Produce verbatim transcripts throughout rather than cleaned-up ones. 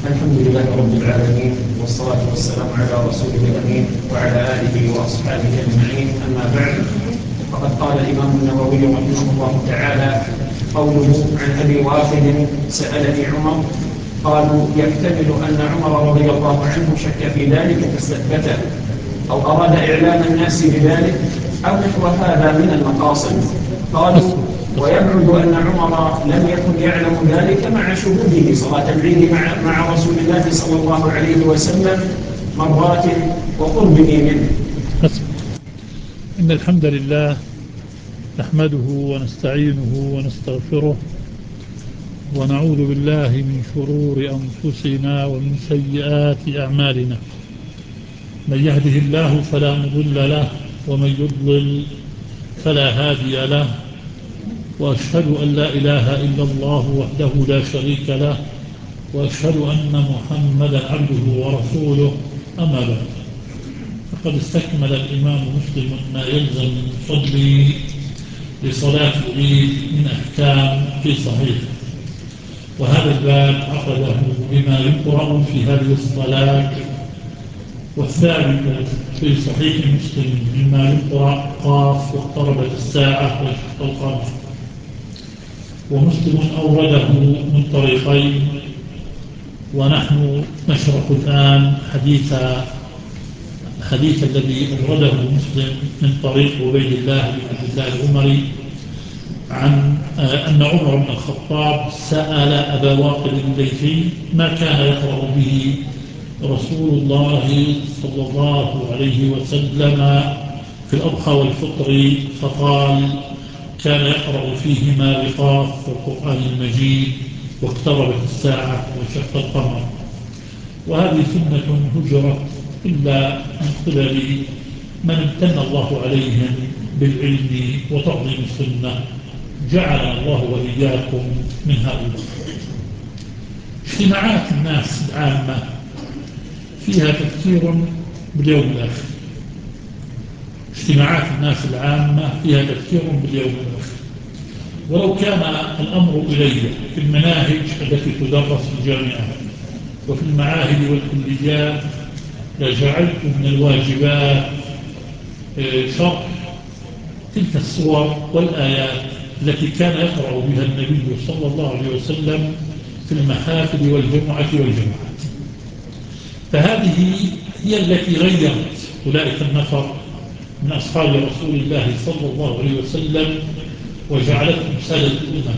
الحمد لله رب العالمين، والصلاة والسلام على رسوله الأمين وعلى آله وأصحابه أجمعين. أما بعد، فقد قال الإمام النووي رحمه الله تعالى: قوله عن أبي واقد سألني عمر، قالوا يحتمل أن عمر رضي الله عنه شك في ذلك فاستثبته، أو أراد إعلام الناس بذلك، أو نحو هذا من المقاصد. قالوا: ويبعد أن عمر لم يكن يعلم ذلك مع شهوده صلاة العيد مع, مع رسول الله صلى الله عليه وسلم مرات وقربه منه. إن الحمد لله نحمده ونستعينه ونستغفره ونعوذ بالله من شرور أنفسنا ومن سيئات أعمالنا. من يهده الله فلا مضل له ومن يضلل فلا هادي له، وأشهد أن لا إله إلا الله وحده لا شريك له، وأشهد أن محمدا عبده ورسوله. أما بعد، فقد استكمل الإمام مسلم ما يلزم من فضل لصلاة العيد من أحكام في صحيح، وهذا الباب عقده بما يقرأ في هذه الصلاة. والثالث في صحيح مسلم مما يقرأ: قاف واقتربت الساعة وانشق القمر. ومسلم أورده من طريقين، ونحن نشرح الآن حديث حديث الذي أورده مسلم من طريق عبيد الله بن عبد الله العمري عن أن عمر بن الخطاب سأل أبا واقد الليثي ما كان يقرأ به رسول الله صلى الله عليه وسلم في الأضحى والفطر، فقال: كان يقرأ فيهما بقاف والقرآن المجيد واقتربت الساعة وانشق القمر. وهذه سنة هجرت إلا من قبل من امتن الله عليهم بالعلم وتعظيم السنة، جعلنا الله وإياكم من هؤلاء. اجتماعات الناس العامة فيها تفكير باليوم الآخر، اجتماعات الناس العامة فيها تفكير باليوم الآخر. ولو كان الأمر إلي في المناهج التي تدرس في الجامعات وفي المعاهد والكليات لجعلت من الواجبات شرح تلك الصور والآيات التي كان يقرأ بها النبي صلى الله عليه وسلم في المحافل والجمعة والجماعات. فهذه هي التي غيرت أولئك النفر من أصحاب رسول الله صلى الله عليه وسلم وجعلتهم سادة الأمم.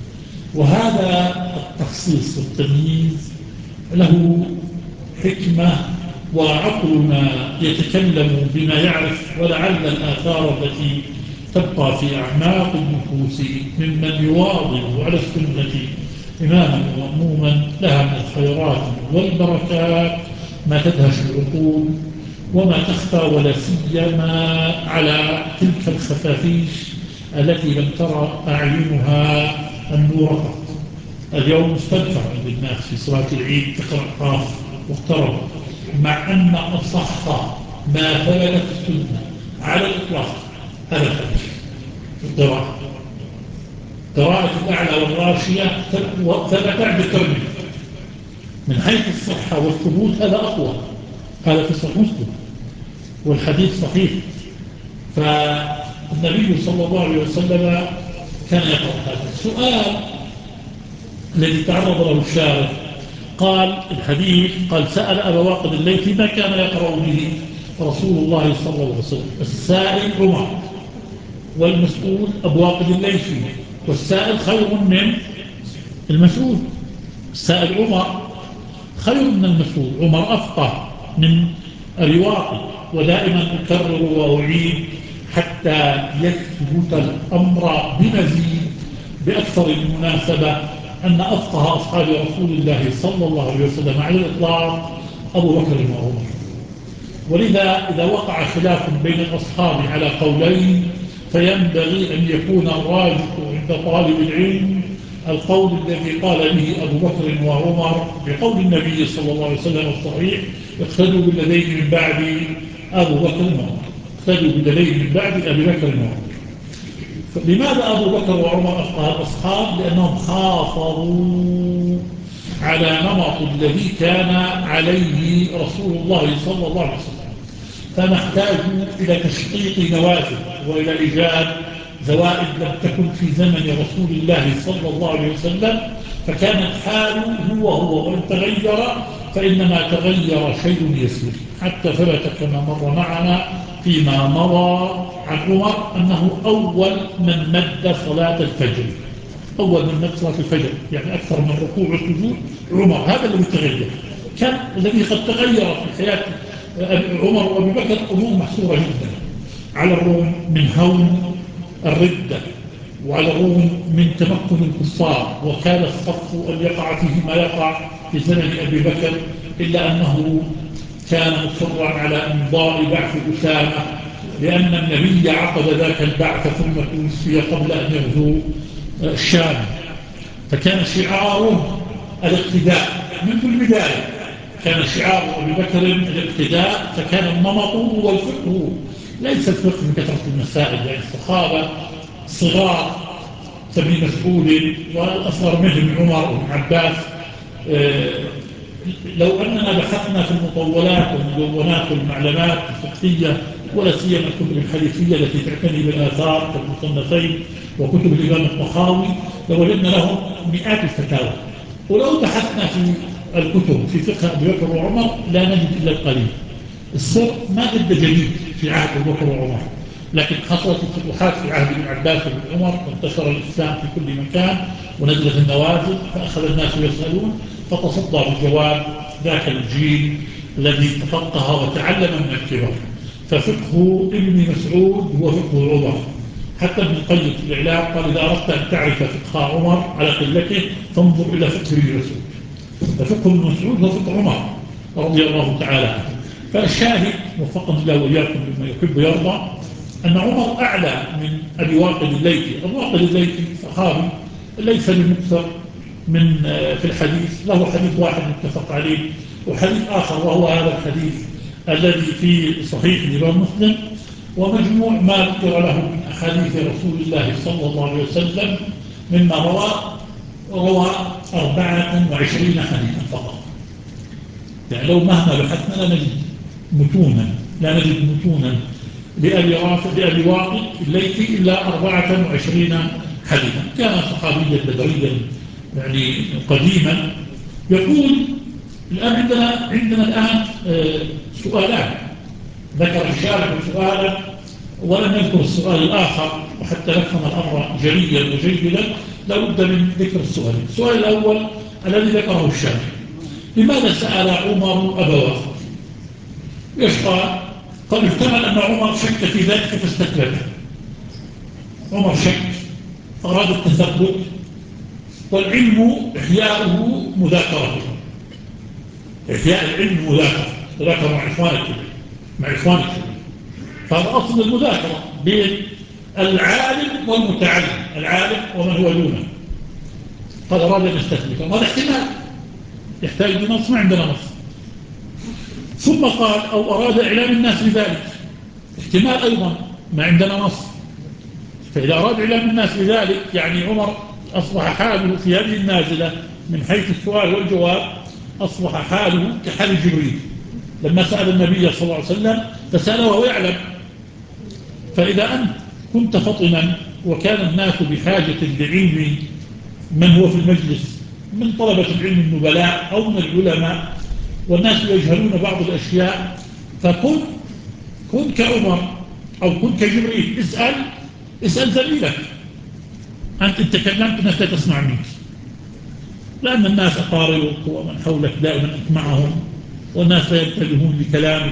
وهذا التخصيص والتمييز له حكمة، وعقلنا يتكلم بما يعرف، ولعل الآثار التي تبقى في أعماق النفوس ممن يواظب على السنة إماما ومأموما لها من الخيرات والبركات ما تدهش العقول وما تخفى، ولا سيما على تلك الخفافيش التي لم ترى أعينها النور قط. اليوم مستنفع عند الناس في صلاة العيد تقرأ قاف واقترب، مع أن أصح ما ثبت السنة على الإطلاق هذا الحديث: القراءة قراءة الأعلى والراشية ثبت عند الترمذي من حيث الصحة والثبوت، هذا أقوى، هذا في صحيح مسلم والحديث صحيح. فالنبي صلى الله عليه وسلم كان يقرأ هذا. السؤال الذي تعرض له الشارع قال الحديث قال: سأل أبا واقد الليثي ما كان يقرأ به رسول الله صلى الله عليه وسلم. السائل عمر والمسؤول أبو واقد الليثي، والسائل خير من المسؤول. السائل عمر خير من المسؤول، عمر أفقه من الرواقي. ودائما أكرر وأعيد حتى يثبت الأمر بمزيد بأكثر المناسبة أن أفقه أصحاب رسول الله صلى الله عليه وسلم على الإطلاق أبو بكر وعمر. ولذا إذا وقع خلاف بين الأصحاب على قولين فينبغي أن يكون الراجح عند طالب العلم القول الذي قال به أبو بكر وعمر بقول النبي صلى الله عليه وسلم الصحيح: اقتدوا بالذين من بعد أبو بكر وعمر، اقتدوا بالذين من بعد أبي بكر وعمر. لماذا أبو بكر وعمر أفقه الأصحاب؟ لأنهم حافظوا على نمط الذي كان عليه رسول الله صلى الله عليه وسلم، فنحتاج إلى تشقيق نوافذ وإلى إيجاد زوائد لم تكن في زمن رسول الله صلى الله عليه وسلم، فكانت حاله هو هو وإن تغير فإنما تغير شيء يسير، حتى ثبت كما مر معنا فيما مضى عن عمر أنه أول من مد صلاة الفجر، أول من مد صلاة الفجر يعني أكثر من ركوع وسجود عمر، هذا الذي تغير. كان الذي قد تغير في حياة عمر وأبي بكر أمور محصورة جدا، على الرغم من هون الردة وعلى الرغم من تمكن الكفار وكان الصف أن يقع فيه ما يقع في زمن أبي بكر، إلا أنه كان مصرا على إمضاء بعث أسامة، لأن النبي عقد ذاك البعث ثم توفي قبل أن يغزو الشام، فكان شعاره الاقتداء منذ البداية، كان شعار أبي بكر الاقتداء، فكان النمط والفقه ليس الفقه من كثرة المسائل، يعني الصحابة صغار كابن مسعود والأصغر منهم عمر وابن عباس. لو أننا بحثنا في المطولات والمدونات والمعلومات الفقهية ولا سيما الكتب الحديثية التي تعتني بالآثار كالمصنفين وكتب الإمام الطحاوي لوجدنا لهم مئات الفتاوى، ولو بحثنا في الكتب في فقه أبي بكر وعمر لا نجد إلا القليل. السر ما ضد جديد في عهد أبي بكر وعمر، لكن حصلت الفتوحات في عهد ابن عباس وابن عمر وانتشر الإسلام في كل مكان ونزلت النوازل فأخذ الناس يسألون، فتصدى بجواب ذاك الجيل الذي تفقه وتعلم من الكبر. ففقه ابن مسعود هو فقه عمر، حتى ابن القيم في الإعلام قال إذا أردت أن تعرف فقه عمر على قلته فانظر إلى فقه ابن مسعود، ففقه ابن مسعود هو فقه عمر رضي الله تعالى عنه. فالشاهد وفقنا الله وإياكم بما يحب ويرضى أن عمر أعلى من أبي واقد الليثي. أبو واقد الليثي صحابي ليس بمكثر من في الحديث، له حديث واحد متفق عليه وحديث آخر وهو هذا الحديث الذي في صحيح الإمام مسلم، ومجموع ما ذكر له من أحاديث رسول الله صلى الله عليه وسلم مما روى روى أربعة وعشرين حديثا فقط. يعني لو مهما بحثنا لا نجد متونا لا نجد متونا لأبي رافع لأبي واقد الليثي إلا أربعة وعشرين حديثا. كان صحابيا بدريا يعني قديما. يقول الآن عندنا عندنا الآن سؤالان، ذكر الشارع سؤالا ولم يذكر السؤال الآخر، وحتى نفهم الأمر جليا وجيدا لابد من ذكر السؤال. السؤال الأول الذي ذكره الشارع: لماذا سأل عمر أبا واقد؟ ايش قال؟ قال احتمل أن عمر شك في ذلك فاستثبته. عمر شك أراد التثبت، والعلم إحياؤه مذاكرته، إحياء العلم مذاكرة مذاكرة مع إخوانك مع إخوانك فهذا أصل المذاكرة بين العالم والمتعلم، العالم ومن هو دونه. قال أراد أن يستثبت، وهذا احتمال يحتاج لنص، ما عندنا نص. ثم قال أو أراد إعلام الناس بذلك، احتمال أيضا ما عندنا نص. فإذا أراد إعلام الناس بذلك يعني عمر أصبح حاله في هذه النازلة من حيث السؤال والجواب أصبح حاله كحال جبريل لما سأل النبي صلى الله عليه وسلم فسأله وهو يعلم. فإذا أنت كنت فطنا وكان الناس بحاجة لعلم من هو في المجلس من طلبة العلم النبلاء أو من العلماء، والناس يجهلون بعض الأشياء، فكن كن كعمر أو كن كجبريل، اسأل اسأل زميلك. أنت تكلمت الناس لا تسمع منك، لأن الناس أقاربك ومن حولك دائما أنت معهم والناس لا ينتبهون لكلامك.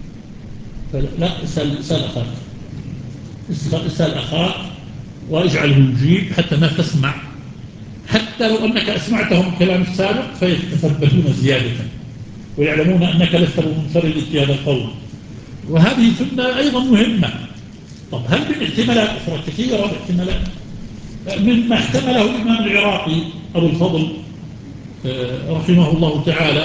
فلا اسأل اسأل أخاك اسأل, اسأل أخاك واجعله يجيب حتى الناس تسمع، حتى لو أنك أسمعتهم الكلام السابق فيتثبتون زيادة ويعلمون أنك لست منفرد في هذا القول. وهذه سنة أيضا مهمة. طب هل من احتمالات أخرى كثيرة احتمالات مما احتمله الإمام العراقي أبو الفضل رحمه الله تعالى؟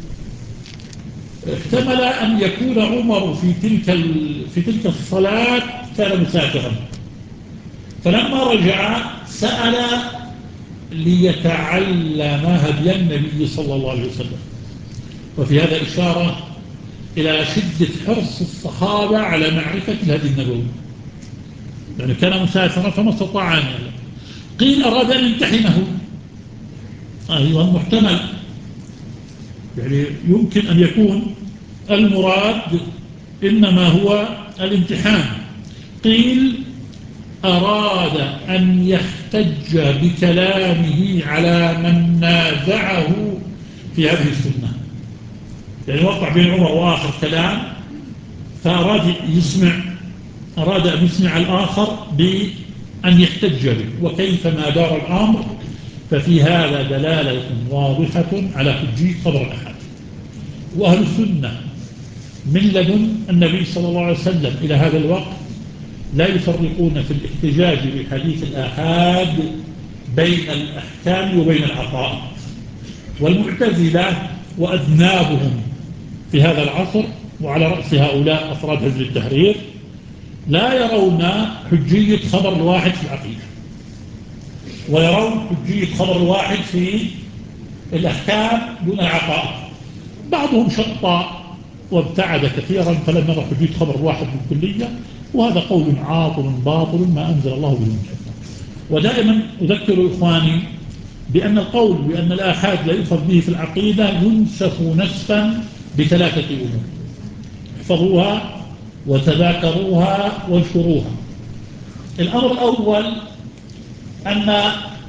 احتمل أن يكون عمر في تلك في تلك الصلاة كان مسافرا، فلما رجع سأل ليتعلم هدي النبي صلى الله عليه وسلم. وفي هذا إشارة إلى شدة حرص الصحابة على معرفة الهدي النبوي، يعني كان مسافرا فما استطاع أن يعلم. قيل أراد أن يمتحنه، أيضا محتمل، يعني يمكن أن يكون المراد إنما هو الامتحان. قيل أراد أن يحتج بكلامه على من نازعه في هذه السنة، يعني وقع بين عمر وآخر كلام فأراد يسمع أراد أن يسمع الآخر بأن يحتج به، وكيفما دار الأمر ففي هذا دلالة واضحة على حجية خبر الأحد. وأهل السنة من لدن النبي صلى الله عليه وسلم إلى هذا الوقت لا يفرقون في الاحتجاج بحديث الآحاد بين الأحكام وبين العقائد. والمعتزلة وأذنابهم في هذا العصر وعلى رأس هؤلاء أفراد حزب التحرير لا يرون حجية خبر الواحد في العقيدة، ويرون حجية خبر الواحد في الأحكام دون العقائد. بعضهم شطى وابتعد كثيرا فلم يرى حجية خبر الواحد بالكلية، وهذا قول عاطل باطل ما أنزل الله به من سلطان. ودائما أذكر إخواني بأن القول بأن الآحاد لا يؤخذ به في العقيدة ينسف نسفا بثلاثة أمور، احفظوها وتذاكروها وانشروها. الأمر الأول أن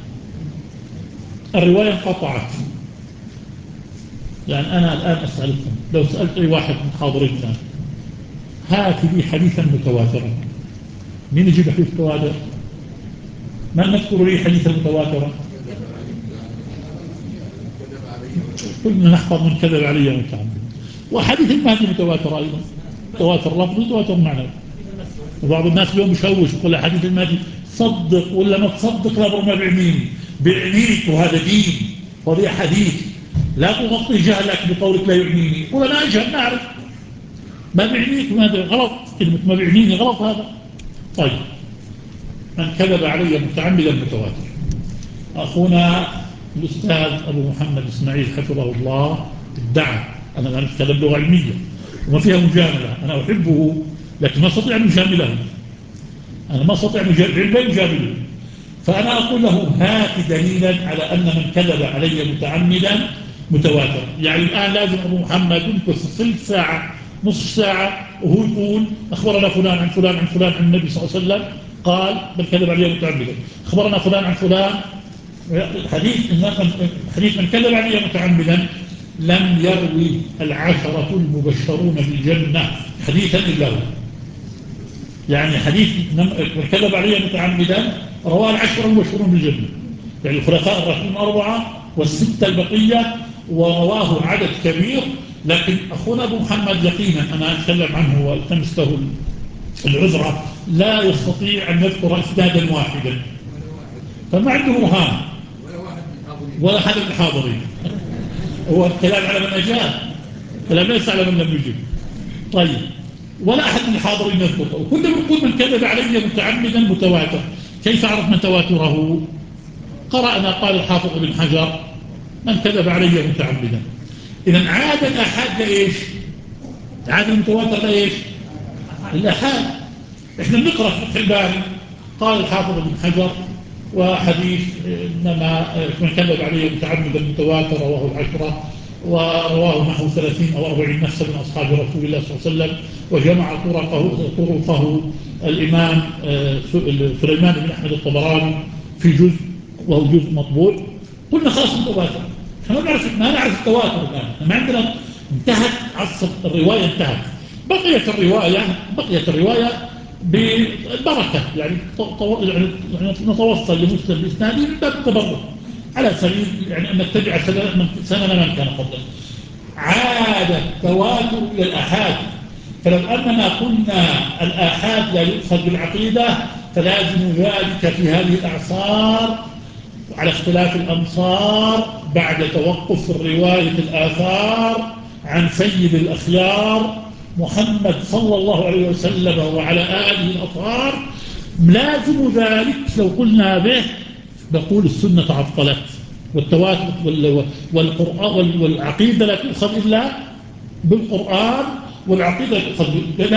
الرواية انقطعت. يعني أنا الآن أسألكم، لو سألت أي واحد من حاضرين هات لي حديثا متواترا، مين يجيب حديث متواتر؟ من نذكر لي حديثا متواترا؟ كلنا نحفظ من كذب علي متعمد. وحديث المهدي متواتر أيضا، متواتر لفظ متواتر معنى. وبعض الناس اليوم يشوش يقول حديث المهدي صدق ولا ما تصدق، لا ما بيعنيني، بيعنيك وهذا دين وهذا حديث، لا تغطي جهلك بقولك لا يعنيني. قول أنا أجهل نعرف ما بيعنيك، وهذا غلط، كلمة ما بيعنيني غلط هذا. طيب، من كذب علي متعمدا متواتر. أخونا الأستاذ أبو محمد إسماعيل حفظه الله ادعى، أنا لا أتكلم لغة علمية وما فيها مجاملة، أنا أحبه لكن ما أستطيع أن أجامله، أنا ما أستطيع أن أجامله. فأنا أقول له هات دليلا على أن من كذب علي متعمدا متواتر. يعني الآن لازم أبو محمد يمكث ثلث ساعة نصف ساعة وهو يقول أخبرنا فلان عن فلان عن فلان عن النبي صلى الله عليه وسلم قال من كذب علي متعمدا، أخبرنا فلان عن فلان. حديث حديث من كذب علي متعمدا لم يروي العشرة المبشرون بالجنة حديثا إلا هو. يعني حديث من كذب علي متعمدا رواه العشرة المبشرون بالجنة، يعني الخلفاء الراشدون أربعة والستة البقية، ورواه عدد كبير. لكن أخونا أبو محمد يقينا أنا أتكلم عنه والتمس له العذرة لا يستطيع أن يذكر إسنادا واحدا، فما عنده رهان ولا أحد من الحاضرين. هو الكلام على من أجاب، كلام ليس على من لم يجب. طيب، ولا أحد من الحاضرين يذكره، وكل من يقول من كذب علي متعمدا متواتر. كيف عرف من تواتره؟ قرأنا قال الحافظ ابن حجر من كذب علي متعمدا. إذن عاد الأحاد لإيش؟ عاد المتواتر لإيش؟ الأحاد. إحنا بنقرأ في الباري قال الحافظ ابن حجر وحديث إنما من كذب عليه متعمدا متواتر رواه العشرة، ورواه نحو ثلاثين أو أربعين نفسا من أصحاب رسول الله صلى الله عليه وسلم، وجمع طرقه, طرقه الإمام سليمان بن أحمد الطبراني في جزء وهو جزء مطبوع. قلنا خلاص متواتر، احنا ما نعرف ما نعرف التواتر الآن، ما عندنا، انتهت عصر الرواية، انتهت. بقيت الرواية بقيت الرواية بالبركة، يعني نتوصل لمسلم بإسناده من باب التبرك على سبيل يعني أن نتبع سنن من كان قبله. عاد التواتر إلى الآحاد، فلو أننا قلنا الآحاد لا يؤخذ بالعقيدة فلازم ذلك في هذه الأعصار على اختلاف الأمصار بعد توقف الرواية الآثار عن سيد الأخيار محمد صلى الله عليه وسلم وعلى آله الأطهار، لازم ذلك لو قلنا به نقول السنة تعطلت، والتواتر والقرآن والعقيدة لا تؤخذ إلا بالقرآن، والعقيدة لا تؤخذ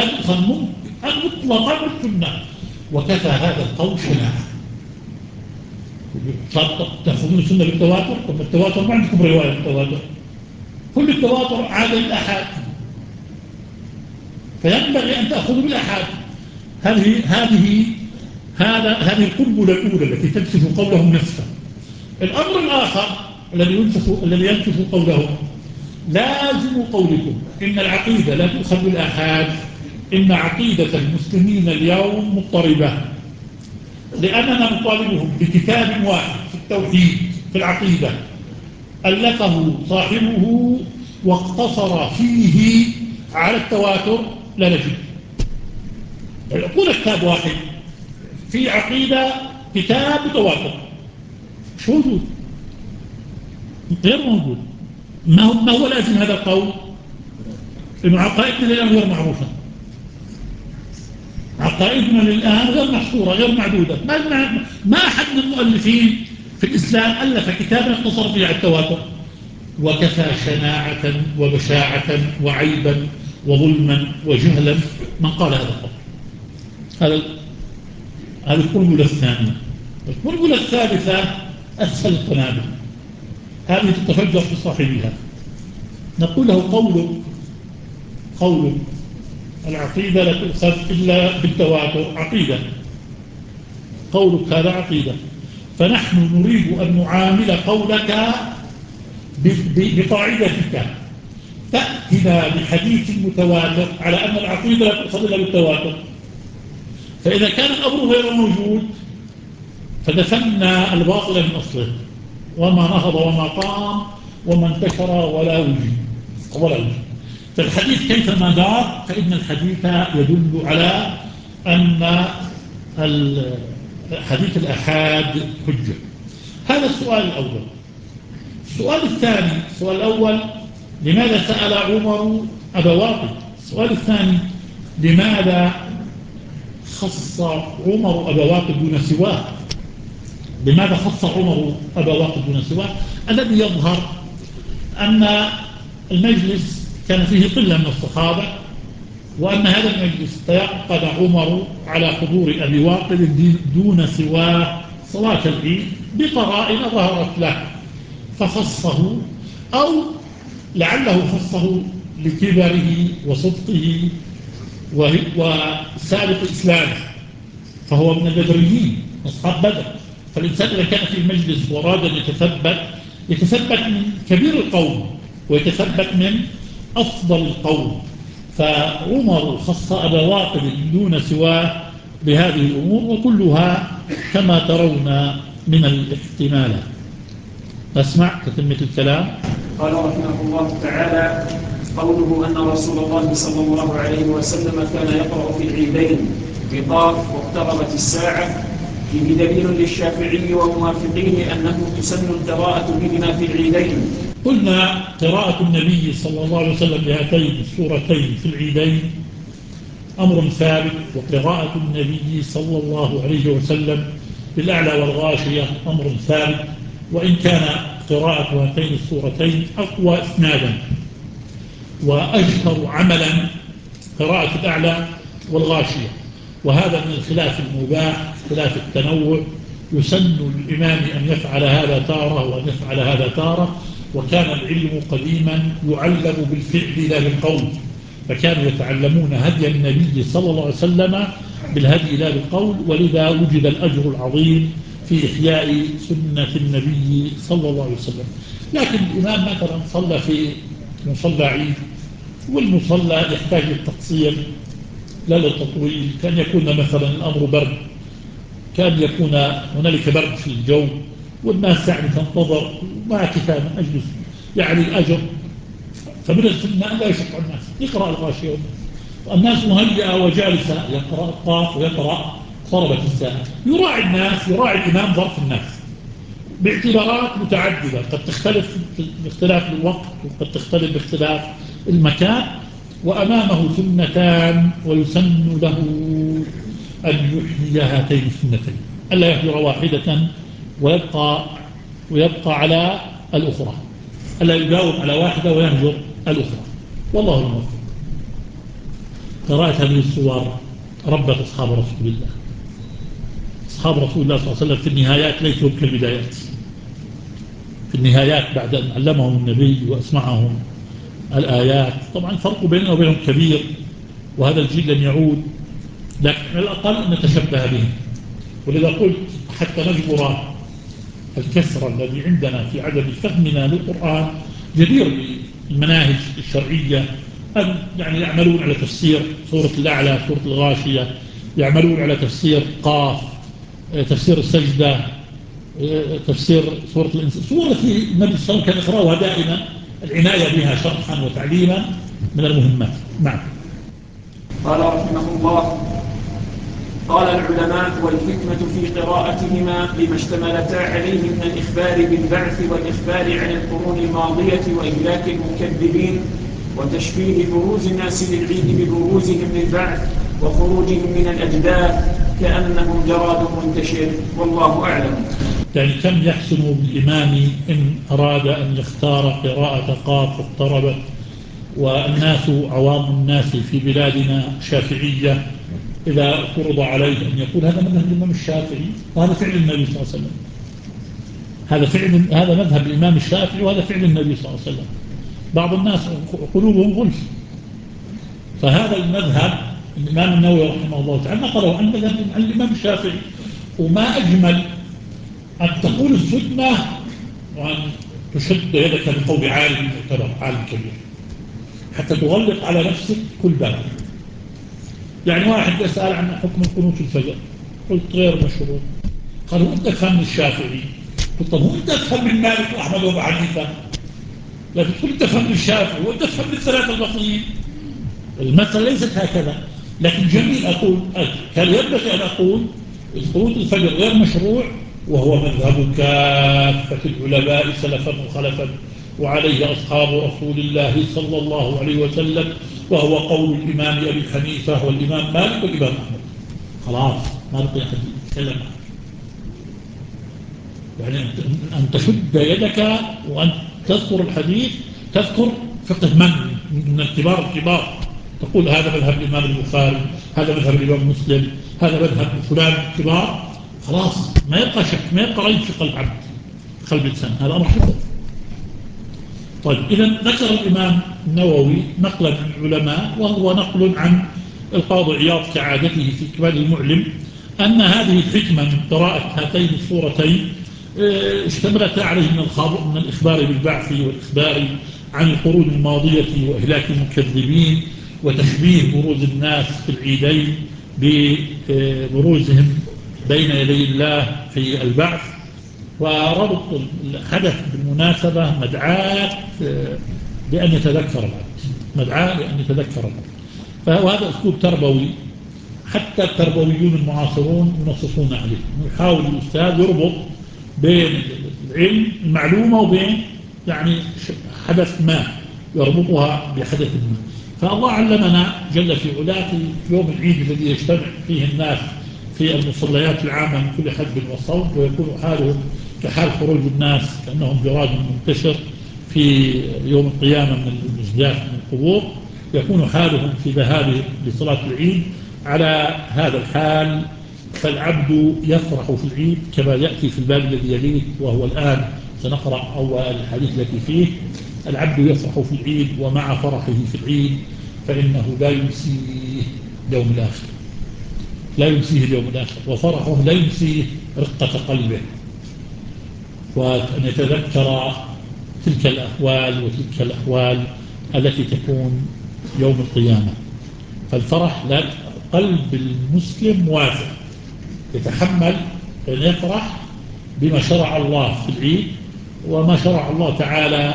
مطلقا بالسنة، وكفى هذا القول شناعة. تأخذون السنة بالتواتر؟ طب التواتر ما عندكم رواية بالتواتر، كل التواتر عادة الأحاد، فينبغي أن تأخذوا بالأحاد. هذه هذه هذا هذه القنبلة الأولى التي تنسف قولهم نسفا. الأمر الآخر الذي ينسف الذي ينسف قولهم: لازم قولكم إن العقيدة لا تؤخذ بالآحاد، إن عقيدة المسلمين اليوم مضطربة، لأننا نطالبهم بكتاب واحد في التوحيد في العقيدة ألفه صاحبه واقتصر فيه على التواتر، لا نجد. يقول كتاب واحد في عقيدة، كتاب متواتر، مش موجود، غير موجود. ما هو, ما هو لازم هذا القول؟ إنه عقائدنا للآن غير معروفة، عقائدنا للآن غير محصورة غير معدودة. ما, ما أحد من المؤلفين في الإسلام ألف كتابا يقتصر فيه على التواتر، وكفى شناعة وبشاعة وعيبا وظلما وجهلا من قال هذا القول. هذا هذه القنبلة الثانية. القنبلة الثالثة أسهل القنابل، هذه تتفجر في صاحبها. نقول له: قول قول العقيدة لا تؤخذ إلا بالتواتر عقيدة، قولك هذا عقيدة، فنحن نريد أن نعامل قولك بقاعدتك، تأتنا بحديث متواتر على أن العقيدة لا تؤخذ إلا بالتواتر. فإذا كان الأمر غير موجود فدفنا الباطل من أصله، وما نهض وما قام وما انتشر ولا وجد ولا وجد. فالحديث كيفما دار فإن الحديث يدل على أن حديث الأحاد حجة. هذا السؤال الأول. السؤال الثاني، السؤال الأول: لماذا سأل عمر أبا واقد؟ السؤال الثاني: لماذا خص عمر أبا واقد دون سواه؟ لماذا خص عمر أبا واقد دون سواه؟ الذي يظهر أن المجلس كان فيه قلة من الصحابة، وأن هذا المجلس تيقن عمر على حضور أبي واقد دون سواه صلاة العيد بقرائن ظهرت له فخصه، أو لعله خصه لكبره وصدقه وسابق إسلامه، فهو من البدريين أصحاب بدر. فالإنسان إذا كان في المجلس وأراد أن يتثبت يتثبت من كبير القوم ويتثبت من أفضل القوم. فعمر خص أبا واقد دون سواه بهذه الأمور، وكلها كما ترون من الاحتمالات. نسمع تتمة الكلام. قال رحمه الله تعالى: قوله أن رسول الله صلى الله عليه وسلم كان يقرأ في العيدين بقاف واقتربت الساعة، فيه دليل للشافعي وموافقيه أنه تسن القراءة بهما في العيدين. قلنا قراءة النبي صلى الله عليه وسلم بهاتين السورتين في العيدين أمر ثابت، وقراءة النبي صلى الله عليه وسلم بالأعلى والغاشية أمر ثابت، وإن كان قراءة هاتين السورتين أقوى إسنادا وأشهر عملا قراءة الأعلى والغاشية. وهذا من الخلاف المباح، خلاف التنوع. يسن للإمام أن يفعل هذا تارة وأن يفعل هذا تارة، وكان العلم قديما يعلم بالفعل لا بالقول، فكانوا يتعلمون هدي النبي صلى الله عليه وسلم بالهدي لا بالقول، ولذا وجد الأجر العظيم في إحياء سنة النبي صلى الله عليه وسلم. لكن الإمام مثلا صلى في مصلى عيد، والمصلى يحتاج للتقصير لا للتطويل، كان يكون مثلا الأمر برد، كان يكون هنالك برد في الجو والناس يعني تنتظر ما كفى من أجل يعني الأجر، فمن السنة أن لا يشق الناس، يقرأ الغاشية والناس مهيئة وجالسة، يقرأ الطاف ويقرأ اقتربت الساعة، يراعي الناس، يراعي الإمام ظرف الناس باعتبارات متعددة قد تختلف باختلاف الوقت وقد تختلف باختلاف المكان، وأمامه سنتان ويسن له أن يحيي هاتين السنتين، ألا يهجر واحدة ويبقى, ويبقى على الأخرى، ألا يجاوب على واحدة ويهجر الأخرى. والله الموفق. قراءة هذه الصور ربت أصحاب رسول الله. أصحاب رسول الله صلى الله عليه وسلم في النهايات ليسوا كالبدايات. في النهايات بعد أن علمهم النبي وأسمعهم الآيات، طبعا الفرق بيننا وبينهم كبير، وهذا الجيل لن يعود، لكن على الأقل نتشبه بهم. ولذا قلت حتى نجبر الكسر الذي عندنا في عدم فهمنا للقرآن، جدير بالمناهج الشرعية أن يعني يعملون على تفسير سورة الأعلى، سورة الغاشية، يعملون على تفسير قاف، تفسير السجدة، تفسير سورة الإنسان، سورة النبي صلى الله عليه وسلم كان يقرأها دائما، العناية بها شرحا وتعليما من المهمات. نعم. قال رحمه الله: قال العلماء: والحكمة في قراءتهما لما اشتملتا عليه من الإخبار بالبعث والإخبار عن القرون الماضية وإهلاك المكذبين وتشبيه بروز الناس للعيد ببروزهم للبعث وخروجهم من الأجداث كأنهم جراد منتشر، والله أعلم. يعني كم يحسن بالإمام إن أراد أن يختار قراءة قاف اقتربت والناس عوام الناس في بلادنا شافعية، إذا فرض عليه أن يقول هذا مذهب الإمام الشافعي وهذا فعل النبي صلى الله عليه وسلم، هذا فعل هذا مذهب الإمام الشافعي وهذا فعل النبي صلى الله عليه وسلم. بعض الناس قلوبهم غلف، فهذا المذهب الإمام النووي رحمه الله تعالى نقله عن مذهب عن الإمام الشافعي. وما أجمل أن تقول السنة وأن تشد يدك بقول عالم معتبر، عالم كبير، حتى تغلق على نفسك كل باب. يعني واحد يسأل عن حكم القنوت الفجر، قلت غير مشروع. قال هو أنت تفهم من الشافعي؟ قلت طب هو أنت تفهم من مالك وأحمد وأبو حنيفة؟ لكن تقول أنت تفهم من الشافعي وأنت تفهم من الثلاثة الباقيين. المسألة ليست هكذا، لكن جميل أقول كان ينبغي أن أقول قنوت الفجر غير مشروع، وهو مذهب كافة العلماء سلفا وخلفا، وعليه أصحاب رسول الله صلى الله عليه وسلم، وهو قول الإمام أبي حنيفة والإمام مالك والإمام أحمد. خلاص ما بقي أحد يتكلم. يعني أن تشد يدك وأن تذكر الحديث، تذكر فقه من من الكبار الكبار، تقول هذا مذهب الإمام البخاري، هذا مذهب الإمام مسلم، هذا مذهب فلان كبار، خلاص ما يبقى شك، ما يبقى ريب في قلب عبد، قلب الإنسان. هذا أمر حسن. طيب إذا ذكر الإمام النووي نقلا عن العلماء، وهو نقل عن القاضي عياض كعادته في كمال المعلم، أن هذه الحكمة من قراءة هاتين السورتين اشتملت عليه من من الإخبار بالبعث والإخبار عن القرون الماضية وإهلاك المكذبين وتشبيه بروز الناس في العيدين ببروزهم بين يدي الله في البعث. وربط الحدث بالمناسبة مدعاة بأن يتذكر العبد، مدعاة بأن يتذكر العبد. فهو هذا أسلوب تربوي، حتى التربويون المعاصرون ينصصون عليه، يحاول الأستاذ يربط بين العلم المعلومة وبين يعني حدث ما، يربطها بحدث ما. فالله علمنا جل في علاه في يوم العيد الذي يجتمع فيه الناس في المصليات العامة من كل حدب وصوب، ويكون حالهم كحال خروج الناس كأنهم جراد منتشر في يوم القيامة من الأجداث من القبور، يكون حالهم في ذهابهم لصلاة العيد على هذا الحال. فالعبد يفرح في العيد كما يأتي في الباب الذي يليه، وهو الآن سنقرأ أول الحديث التي فيه. العبد يفرح في العيد، ومع فرحه في العيد فإنه لا ينسيه يوم الآخر، لا ينسيه اليوم الآخر، وفرحه لا ينسيه رقة قلبه، وأن يتذكر تلك الأحوال وتلك الأحوال التي تكون يوم القيامة. فالفرح، لا قلب المسلم واسع، يتحمل أن يفرح بما شرع الله في العيد، وما شرع الله تعالى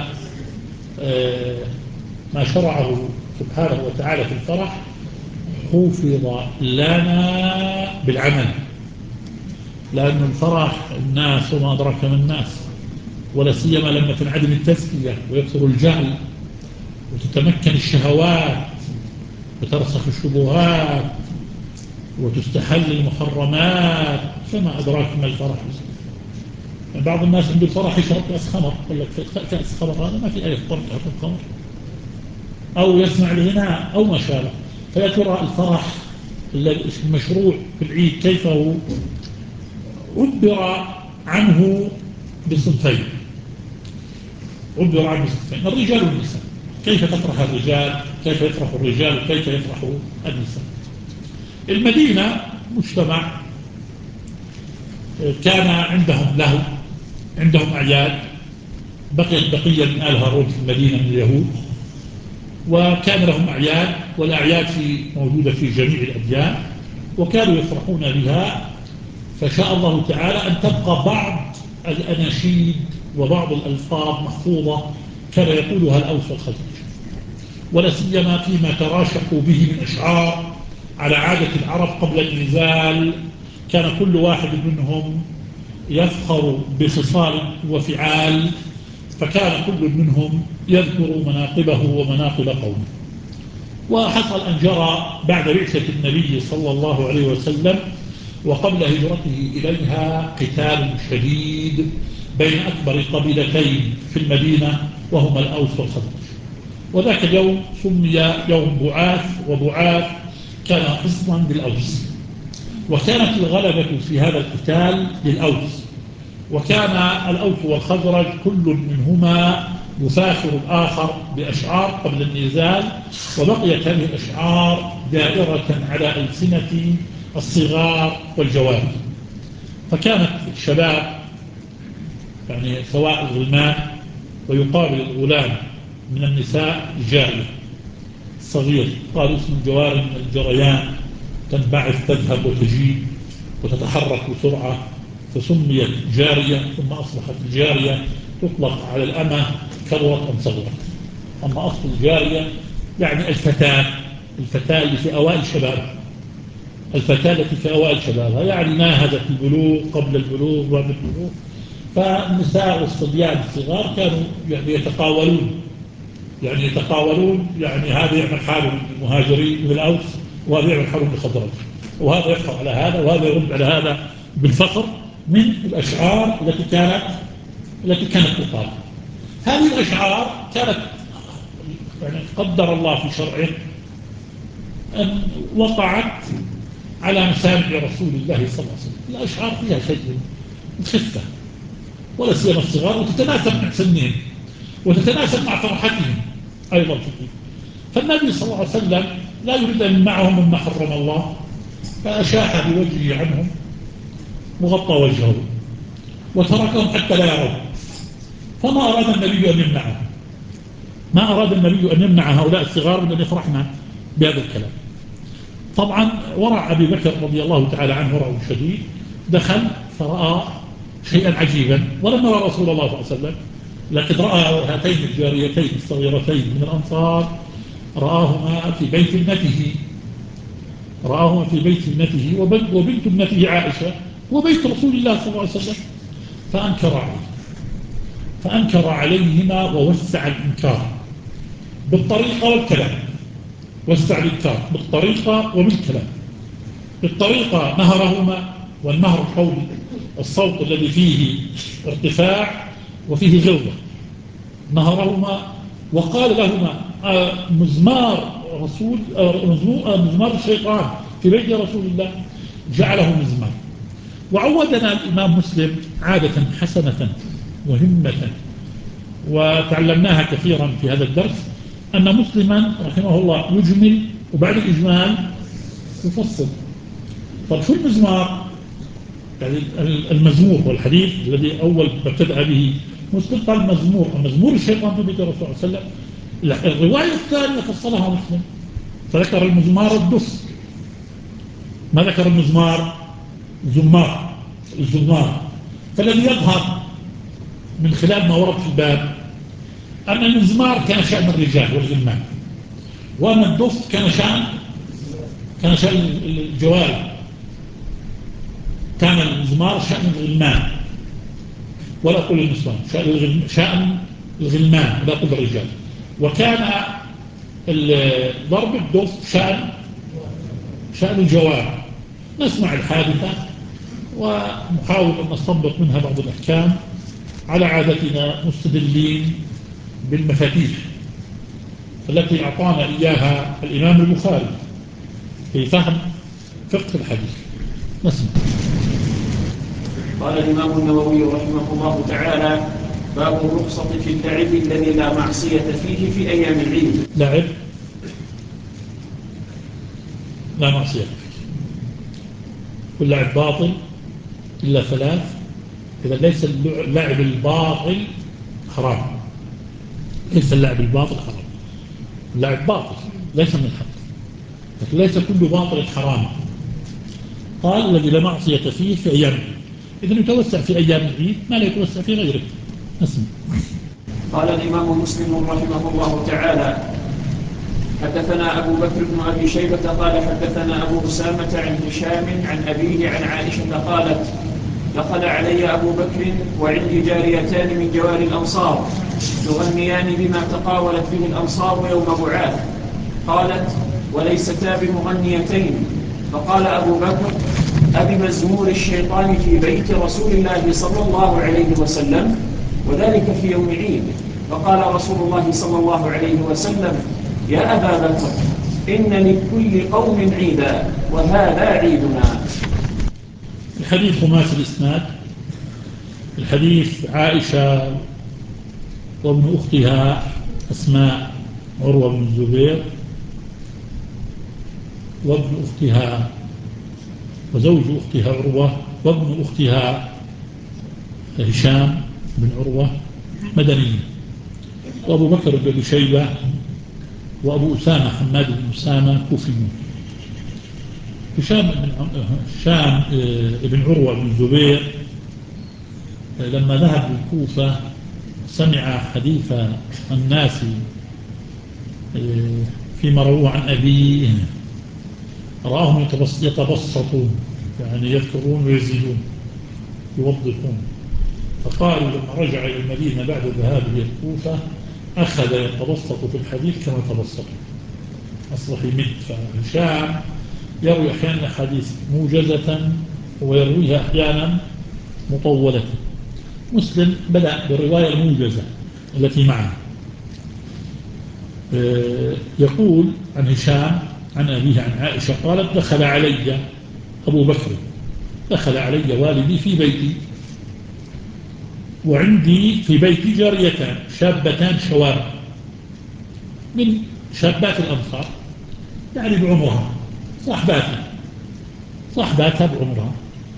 ما شرعه سبحانه وتعالى في الفرح حفظ لنا بالعمل. لأن الفرح الناس وما أدرك من الناس، ولا سيما لما تنعدم التزكية ويكثر الجهل وتتمكن الشهوات وترسخ الشبهات وتستحل المحرمات، فما أدراك ما الفرح. بعض الناس عنده الفرح يشرب كأس خمر، يقول لك كأس خمر هذا ما في أي فرق حكم خمر، أو يسمع الغناء أو ما شابه. فيا ترى الفرح المشروع في العيد كيف هو؟ عبر عنه بصنفين، عبر عنه بصنفين، الرجال والنساء. كيف تفرح الرجال، كيف يفرح الرجال، وكيف يفرح النساء. المدينة مجتمع كان عندهم له عندهم أعياد، بقيت بقية من آل هارون في المدينة من اليهود، وكان لهم أعياد، والأعياد في موجودة في جميع الأديان، وكانوا يفرحون بها. فشاء الله تعالى أن تبقى بعض الأناشيد وبعض الألفاظ محفوظة كان يقولها الأوس والخزرج، ولا سيما فيما تراشقوا به من أشعار على عادة العرب قبل النزال. كان كل واحد منهم يفخر بخصال وفعال، فكان كل منهم يذكر مناقبه ومناقب قومه. وحصل أن جرى بعد بعثة النبي صلى الله عليه وسلم وقبل هجرته إليها قتال شديد بين أكبر قبيلتين في المدينة وهما الأوس والخزرج، وذاك اليوم سمي يوم بعاث، وبعاث كان حصنا للأوس، وكانت الغلبة في هذا القتال للأوس، وكان الأوس والخزرج كل منهما يفاخر الآخر بأشعار قبل النزال، وبقيت هذه الأشعار دائرة على ألسنة الصغار والجواري. فكانت الشباب يعني سواء الغلمان، ويقابل الغلام من النساء جارية صغير، قال اسم الجوار من الجريان، تنبعث تذهب وتجيب وتتحرك بسرعة، فسميت جارية، ثم أصبحت الجارية تطلق على الأمة كبرت أم صغرت. أما أصل الجارية يعني الفتاة، الفتاة اللي في أوائل شبابها، الفتاة التي في أوائل شبابها يعني ناهزت البلوغ قبل البلوغ وبعد البلوغ. فالنساء والصبيان الصغار كانوا يعني يتقاولون، يعني يتقاولون يعني هذا يعمل حاله بالمهاجرين من الأوس، وهذا يعمل حاله بالخزرج، وهذا يفخر على هذا وهذا يرد على هذا بالفخر من الأشعار التي كانت التي كانت تقال. هذه الأشعار كانت يعني قدر الله في شرعه أن وقعت على مسامع رسول الله صلى الله عليه وسلم. الأشعار فيها شيء خفة، ولا سيما الصغار، وتتناسب مع سنهم وتتناسب مع فرحتهم أيضا في الدين. فالنبي صلى الله عليه وسلم لا يريد أن يمنعهم مما حرم الله، فأشاح بوجهه عنهم وغطى وجهه وتركهم حتى لا يروا. فما أراد النبي أن يمنعهم، ما أراد النبي أن يمنع هؤلاء الصغار من أن يفرحنا بهذا الكلام. طبعا ورع أبي بكر رضي الله تعالى عنه ورع شديد، دخل فرأى شيئا عجيبا ولم يرى رسول الله صلى الله عليه وسلم، لكن رأى هاتين الجاريتين الصغيرتين من الأنصار، رآهما في بيت ابنته، رآهما في بيت ابنته وبنت ابنته عائشة وبيت رسول الله صلى الله عليه وسلم، فأنكر عليه فأنكر عليهما ووسع الإنكار بالطريقة والكلام. وسع الإنكار بالطريقة وبالكلام. بالطريقة نهرهما، والنهر حول الصوت الذي فيه ارتفاع وفيه غلظة، نهرهما وقال لهما آه مزمار رسول آه مزمار الشيطان في بيت رسول الله جعله مزمار. وعودنا الإمام مسلم عادة حسنة مهمة وتعلمناها كثيرا في هذا الدرس، أن مسلما رحمه الله يجمل وبعد الإجمال يفصل. طب شو المزمار؟ يعني المزمور والحديث الذي أول ابتدأ به مسلم قال مزمور، مزمور الشيطان في بيت الرسول صلى الله عليه وسلم. الرواية الثانية فصلها مسلم فذكر المزمار الدف، ما ذكر المزمار زمار الزمار. فالذي يظهر من خلال ما ورد في الباب أن المزمار كان شأن الرجال والغلمان، وأن الدف كان شأن كان شأن الجواري، كان المزمار شأن الغلمان ولا أقول النسوان، شأن الغلمان ولا أقول الرجال، وكان ضرب الدف شأن شأن الجواري. نسمع الحادثة ونحاول أن نستنبط منها بعض الأحكام على عادتنا مستدلين بالمفاتيح التي أعطانا إياها الإمام البخاري في فهم فقه الحديث. نسمع. قال الإمام النووي رحمه الله تعالى: باب الرخصة في اللعب الذي لا معصية فيه في أيام العيد. لعب لا معصية فيه، واللعب باطل إلا ثلاث. إذا ليس اللعب الباطل حرام، ليس اللعب الباطل حرام، اللعب باطل ليس من الحق، لكن ليس كل باطل حرام. قال الذي لا معصية فيه في أيام العيد، إذا يتوسع في أيام العيد ما لا يتوسع في غيره. نسمع. قال الإمام مسلم رحمه الله تعالى: حدثنا أبو بكر بن أبي شيبة قال حدثنا أبو أسامة عن هشام عن أبيه عن عائشة قالت: دخل علي أبو بكر وعندي جاريتان من جوار الأنصار تغنيان بما تقاولت به الأنصار يوم بعاث. قالت: وليستا بمغنيتين. فقال أبو بكر: أبمزمور الشيطان في بيت رسول الله صلى الله عليه وسلم، وذلك في يوم عيد. فقال رسول الله صلى الله عليه وسلم: يا أبا بكر، إن لكل قوم عيدا وهذا عيدنا. الحديث خماسي الإسناد. الحديث عائشة وابن أختها أسماء عروة بن الزبير، وابن أختها وزوج أختها عروة، وابن أختها هشام بن عروة مدني، وأبو بكر بن شيبة، وأبو أسامة حماد بن أسامة كوفي. هشام بن هشام بن عروة بن الزبير لما ذهب للكوفة سمع حديث الناس فيما رووا عن أبيه، رآهم يتبسطون، يعني يذكرون ويزيدون يوضحون، فقالوا لما رجع إلى المدينة بعد ذهابه إلى الكوفة أخذ يتبسط في الحديث كما تبسط، أصبح يمد. فهشام يروي أحيانا حديث موجزة ويرويها أحيانا مطولة. مسلم بدأ بالرواية الموجزة التي معه. يقول عن هشام عن أبيه عن عائشة قالت: دخل علي أبو بكر، دخل علي والدي في بيتي، وعندي في بيتي جاريتان شابتان شوارع من شابات الأنصار، يعني بعمرها، صاحباتي صاحباتها بعمرها،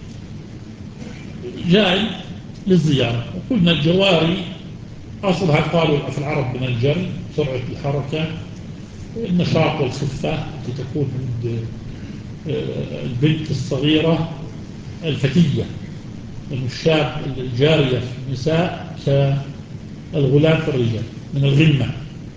جاي للزيارة. وقلنا الجواري أصلها قالوا في العرب من الجري، سرعة الحركة، النشاط والخفة التي تكون عند البنت الصغيرة الفتية. الشاب الجارية في النساء كالغلام في الرجال من الغنمة.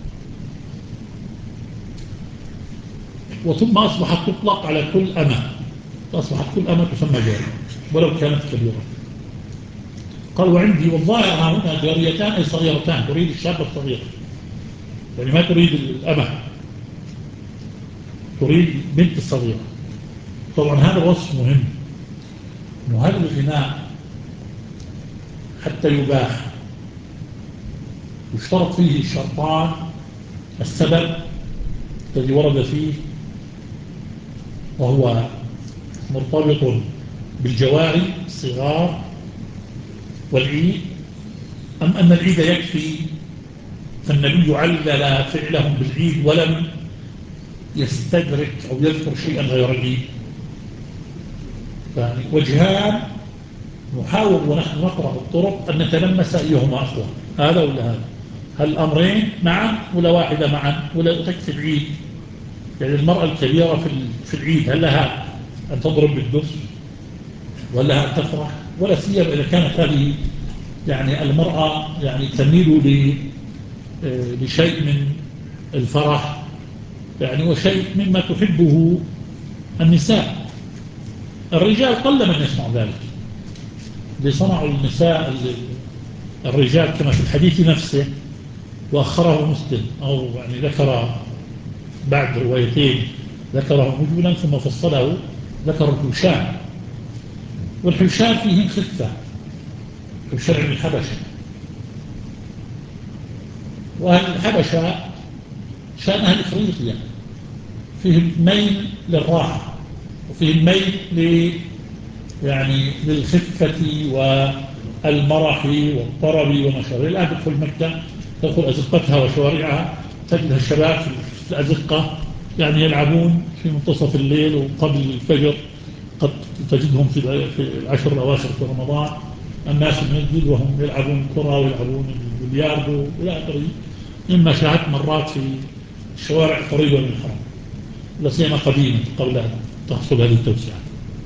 وثم أصبحت تطلق على كل أمة، أصبحت كل أمة تسمى جارية ولو كانت كبيرة. قال: وعندي والظاهر هنا جاريتان أي صغيرتان، تريد الشاب الصغير، يعني ما تريد الأمة، تريد بنت الصغيرة. طبعا هذا الوصف مهم، أنه هذا الغناء حتى يباح يشترط فيه الشرطان: السبب الذي ورد فيه وهو مرتبط بالجواري الصغار والعيد، أم أن العيد يكفي، فالنبي علل فعلهم بالعيد ولم يستدرك أو يذكر شيئا غير العيد. يعني وجهان نحاول ونحن نقرأ الطرق أن نتلمس أيهما أقوى، هذا ولا هذا، هل الأمرين معا ولا واحدة معا، ولا تكفي العيد؟ يعني المرأة الكبيرة في العيد هل لها أن تضرب بالدف ولا أن تفرح؟ ولا سيما إذا كانت هذه يعني المرأة يعني تميل لشيء من الفرح، يعني وشيء مما تحبه النساء. الرجال قل من يسمع ذلك، اللي صنعوا النساء الرجال كما في الحديث نفسه، وأخره مسلم أو يعني ذكر بعد روايتين ذكره مجملا ثم فصله، ذكر الهشام والحبشان فيهم خفة، حبشان عن الحبشة. وأهل الحبشة شان أهل إفريقيا فيهم ميل للراحة وفيهم ميل ل يعني للخفة والمرح والطرب وما شابه. الآن تدخل مكة تدخل أزقتها وشوارعها تجد الشباب في الأزقة يعني يلعبون في منتصف الليل وقبل الفجر، قد تجدهم في العشر الأواخر في رمضان الناس في المسجد وهم يلعبون كرة ويلعبون البلياردو إلى آخره، مما شاهدت مرات في الشوارع قريبة من الحرم، لا سيما قديما قبل أن تحصل هذه التوسعة.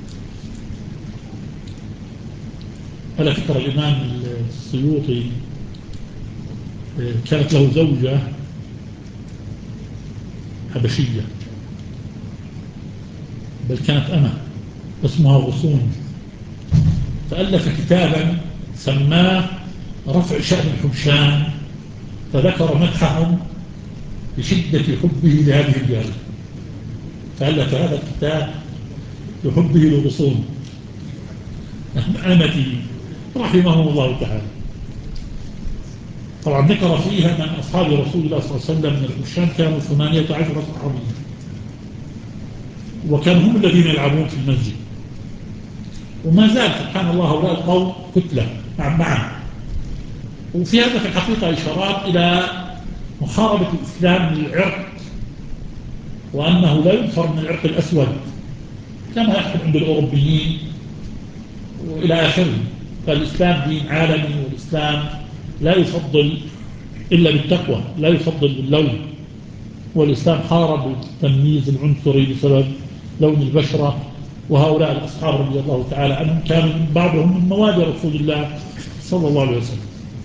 على فكرة الإمام السيوطي كانت له زوجة حبشية، بل كانت أمة اسمها غصون، فألف كتابا سماه رفع شأن الحبشان، فذكر مدحهم بشدة حبه لهذه الجارية، فألف هذا الكتاب لحبه لغصون أمته رحمه الله تعالى. طبعا ذكر فيها من أصحاب رسول الله صلى الله عليه وسلم من الحبشان كانوا ثمانية عشر صحابيا، وكانوا هم الذين يلعبون في المسجد، وما زال سبحان الله هؤلاء القوم كتلة معا معا. وفي هذا في الحقيقة إشارات إلى محاربة الإسلام للعرق، وأنه لا ينفر من العرق الأسود كما يحكم عند الأوروبيين وإلى آخره. فالإسلام دين عالمي، والإسلام لا يفضل إلا بالتقوى، لا يفضل باللون، والإسلام حارب التمييز العنصري بسبب لون البشرة. وهؤلاء الأصحاب رضي الله تعالى عنهم كانوا بعضهم من موالي رسول الله صلى الله عليه وسلم.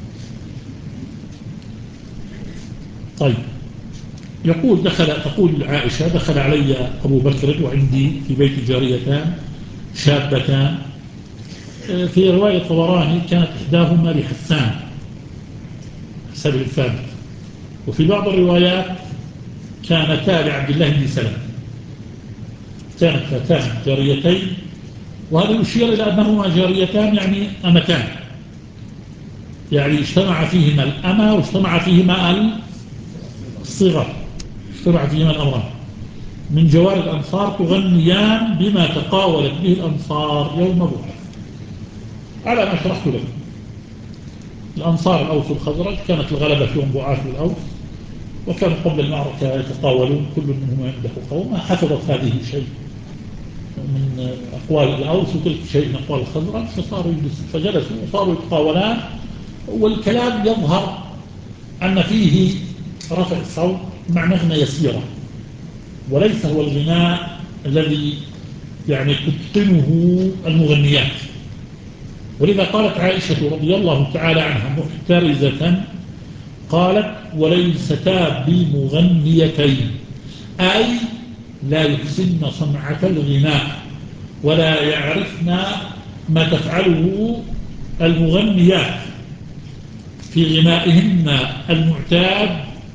طيب، يقول دخل تقول عائشة دخل علي أبو بكر وعندي في بيت جاريتان شابتان، في رواية طبراني كانت إحداهما لحسان حساب الثابت، وفي بعض الروايات كانتا لعبد الله بن سلام، كانت فتان جاريتين، وهذا يشير إلى أنهما جاريتان يعني أمتان، يعني اجتمع فيهما الأمة واجتمع فيهما الصغر، اجتمع فيهما الأمران. من جوار الأنصار تغنيان بما تقاولت به الأنصار يوم بعث، على ما شرحت لكم. الأنصار الأوس والخزرج كانت الغلبة فيهم بعاث للأوس، وكانوا قبل المعركة يتقاولون كل منهم يمدح قومه. حفظت هذه شيء من أقوال الأوس وتلك شيء من أقوال الخزرج، فصاروا فجلسوا وصاروا يتقاولان، والكلام يظهر أن فيه رفع الصوت مع نغمة يسيرة، وليس هو الغناء الذي يعني تتقنه المغنيات. ولذا قالت عائشة رضي الله تعالى عنها محترزة، قالت وليستا بمغنيتين، أي لا يحسن صنعة الغناء ولا يعرفن ما تفعله المغنيات في غنائهن المعتاد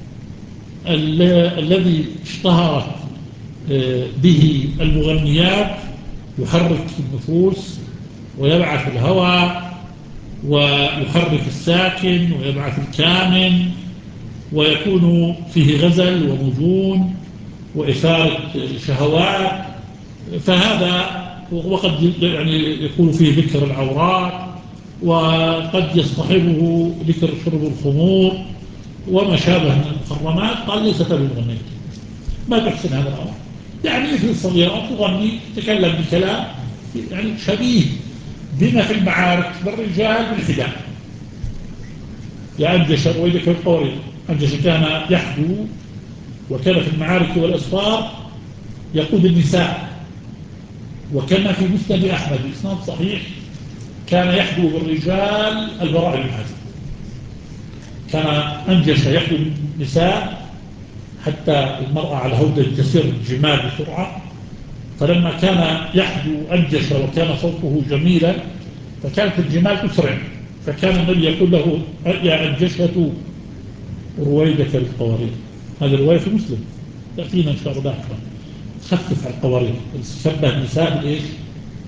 الذي اشتهرت به المغنيات، يحرك النفوس ويبعث الهوى ويحرك الساكن ويبعث الكامن، ويكون فيه غزل ومجون وإثارة شهوات. فهذا وقد يعني يكون فيه ذكر العورات، وقد يصطحبه ذكر شرب الخمور وما شابه من المحرمات. قال ليست بالمغنية، ما تحسن هذا الأمر. يعني مثل الصغيرة تغني تتكلم بكلام يعني شبيه بما في المعارك بالرجال بالحداء. يا أنجش رويدك القوري، أنجش كان يحدو، وكان في المعارك والأسفار يقود النساء. وكان في مسند أحمد بإسناد صحيح كان يحدو بالرجال البراء بن عازب، كان أنجش يحدو النساء حتى المرأة على هودة تسير الجمال بسرعة، فلما كان يحدو أنجش وكان صوته جميلا فكانت الجمال تسرع، فكان النبي يقول له يا أنجشة رويدك القوارير. هذه الرواية في مسلم تأتينا إن شاء الله لاحقا. خفف على القوارير، شبه النساء بإيش؟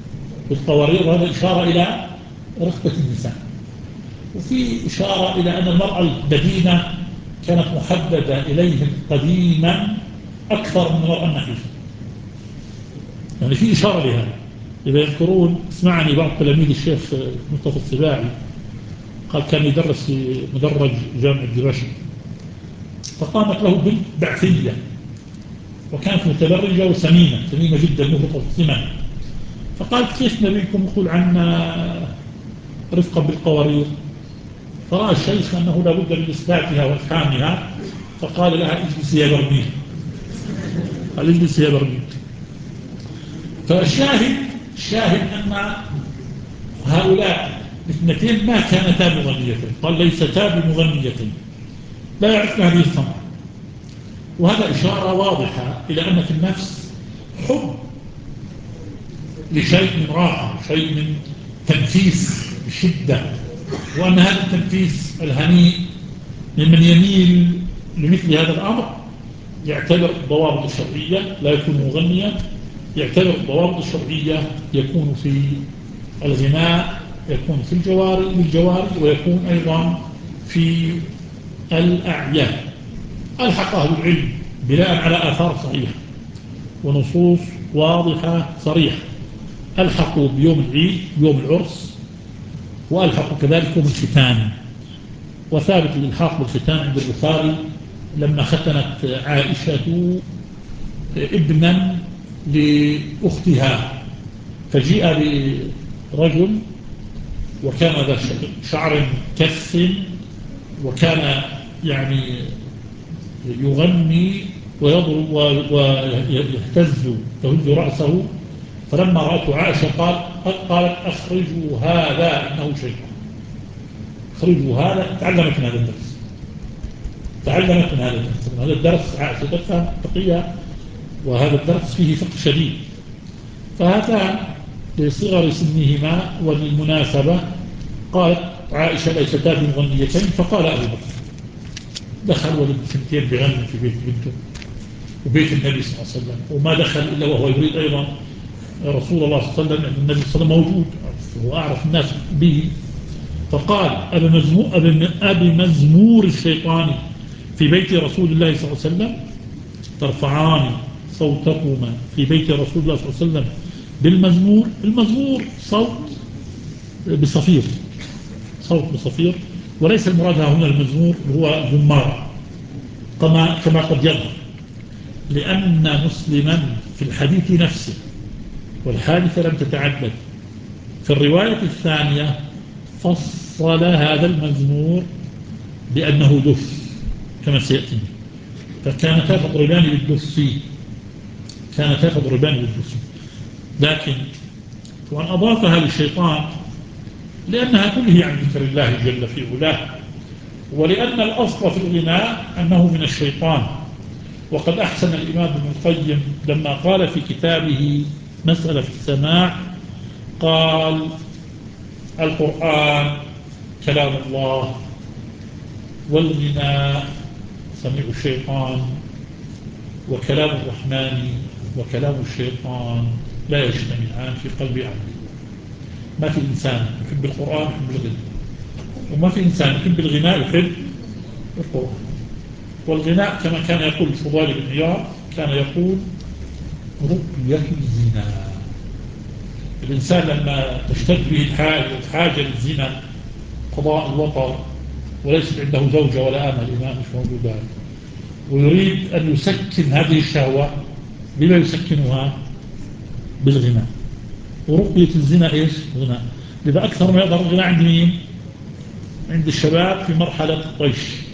بالقوارير، وهذا إشارة إلى رقبة النساء. وفي إشارة إلى أن المرأة البدينة كانت محددة إليهم قديما أكثر من المرأة النحيفة، يعني في إشارة لها. إذا يذكرون، اسمعني بعض تلاميذ الشيخ مصطفى السباعي قال كان يدرس في مدرج جامعة دمشق، فقامت له بنت بعثية وكانت متبرجة وسمينة سمينة جدا مهبطة السمن، فقالت كيف نبيكم يقول عنا رفقا بالقوارير؟ فرأى الشيخ أنه لا بد من إسباتها وإفهامها، فقال لها اجلسي يا برميل، قال اجلسي يا برميل. فالشاهد الشاهد أن هؤلاء الاثنتين ما كانتا مغنيتين، قال ليستا بمغنيتين، لا يعرفن هذه الصنعة. وهذا إشارة واضحة إلى أن في النفس حب لشيء من راحة، شيء من تنفيس بشدة، وأن هذا التنفيس الهنيء ممن يميل لمثل هذا الأمر يعتبر الضوابط الشرعية، لا يكون مغنيا، يعتبر الضوابط الشرعية يكون في الغناء، يكون في الجواري بالجواري، ويكون أيضا في الأعيان. ألحق أهل العلم بناء على آثار صحيحة ونصوص واضحة صريحة، ألحقوا بيوم العيد بيوم العرس، وألحقوا كذلك يوم الختان. وثابت الإلحاق بالختان عند البخاري لما ختنت عائشة ابنا لأختها، فجيء برجل وكان ذا شعر كث، وكان يعني يغني ويضرب ويهتز يهز رأسه، فلما رأته عائشة قال قالت أخرجوا هذا إنه شيطان، أخرجوا هذا. تعلمت من هذا الدرس، تعلمت من هذا الدرس من هذا الدرس عائشة تفهم فقهها، وهذا الدرس فيه فقه شديد. فهذان لصغر سنهما وللمناسبة قالت عائشة ليستا بمغنيتين، فقال أبو بكر دخل ولد سنتين بغنى في بيت بنته وبيت النبي صلى الله عليه وسلم، وما دخل إلا وهو يريد أيضا رسول الله صلى الله عليه وسلم، النبي صلى الله عليه وسلم موجود وأعرف الناس به. فقال أبي مزمور, أبي مزمور الشيطان في بيت رسول الله صلى الله عليه وسلم ترفعان صوتكما في بيت رسول الله صلى الله عليه وسلم بالمزمور. المزمور صوت بصفير، صوت بصفير، وليس المراد هنا المزمور هو زمار كما كما قد يظهر، لأن مسلما في الحديث نفسه والحادثة لم تتعدد، في الرواية الثانية فصل هذا المزمور بأنه دف كما سيأتي، فكانتا تضربان بالدف فيه، كانتا تضربان بالدف، لكن وأن أضافها للشيطان لأنها تنهي عن ذكر الله جل في علاه، ولأن الأصل في الغناء أنه من الشيطان. وقد أحسن الإمام ابن القيم لما قال في كتابه مسألة السماع، قال القرآن كلام الله، والغناء سميع الشيطان، وكلام الرحمن وكلام الشيطان لا يجتمعان في قلب عبد. ما في إنسان يحب القرآن يحب الغناء، وما في إنسان يحب الغناء يحب القرآن. والغناء كما كان يقول الفضيل بن عياض كان يقول رقية الزنا. الإنسان لما تشتد به الحاجة للزنا قضاء الوطر وليس عنده زوجة ولا آمل الإمام مش موجودات، ويريد أن يسكن هذه الشهوة، بما يسكنها؟ بالغناء. ورقية الزنا إيش؟ غناء. لذا أكثر ما يظهر الغناء عند مين؟ عند الشباب في مرحلة الطيش.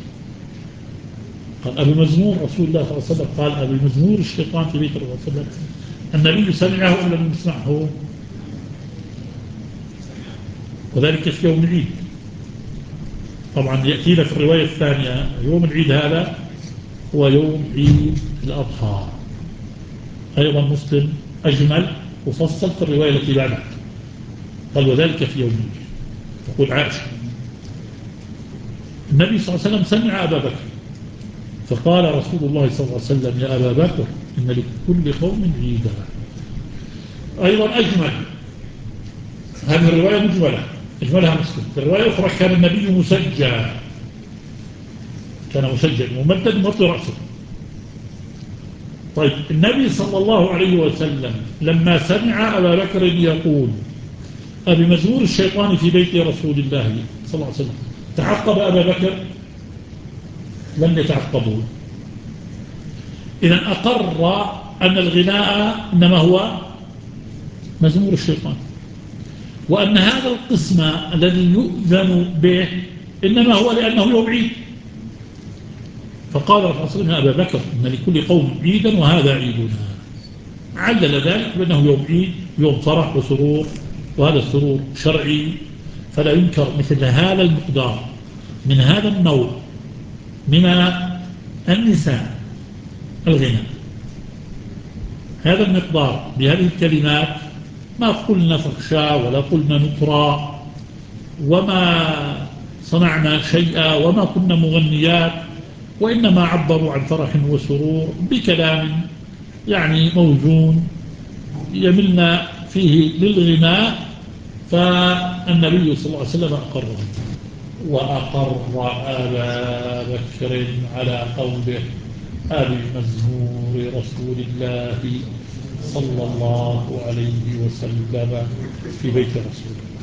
قال أبي مزمور رسول الله صلى الله عليه وسلم قال أبي مزمور الشيطان في بيت الله صلى الله عليه وسلم، النبي سمعه أو لم يسمعه، وذلك في يوم العيد. طبعا يأتينا في الرواية الثانية يوم العيد هذا هو يوم عيد الأضحى، أيضا مسلم أجمل وفصل في الرواية التي بعدها قال وذلك في يوم العيد. تقول عائشة النبي صلى الله عليه وسلم سمع أبا بكر فقال رسول الله صلى الله عليه وسلم يا أبا بكر إن لكل قوم عيدا. أيضا أجمل هذه الرواية مجملة اجملها مسلم. في الرواية الأخرى كان النبي مسجى، كان مسجى ممدد مغطي رأسه. طيب النبي صلى الله عليه وسلم لما سمع أبا بكر يقول أبمزمور الشيطان في بيت رسول الله صلى الله عليه وسلم تعقب أبا بكر؟ لم يتعقبه. إذن أقر أن الغناء إنما هو مزمور الشيطان، وأن هذا القسم الذي يؤذن به إنما هو لأنه يوم عيد. فقال الرسول صلى الله عليه وسلم أبا بكر إن لكل قوم عيدا وهذا عيدنا، علل ذلك بأنه يوم عيد، يوم فرح وسرور، وهذا السرور شرعي، فلا ينكر مثل هذا المقدار من هذا النوع من النساء الغنى، هذا المقدار بهذه الكلمات. ما قلنا فخشا ولا قلنا نطرا وما صنعنا شيئا وما كنا مغنيات، وإنما عبروا عن فرح وسرور بكلام يعني موزون يملنا فيه للغناء. فالنبي صلى الله عليه وسلم أقره، وأقر أبا بكر على قوله أبي مزمور رسول الله صلى الله عليه وسلم في بيت رسول الله.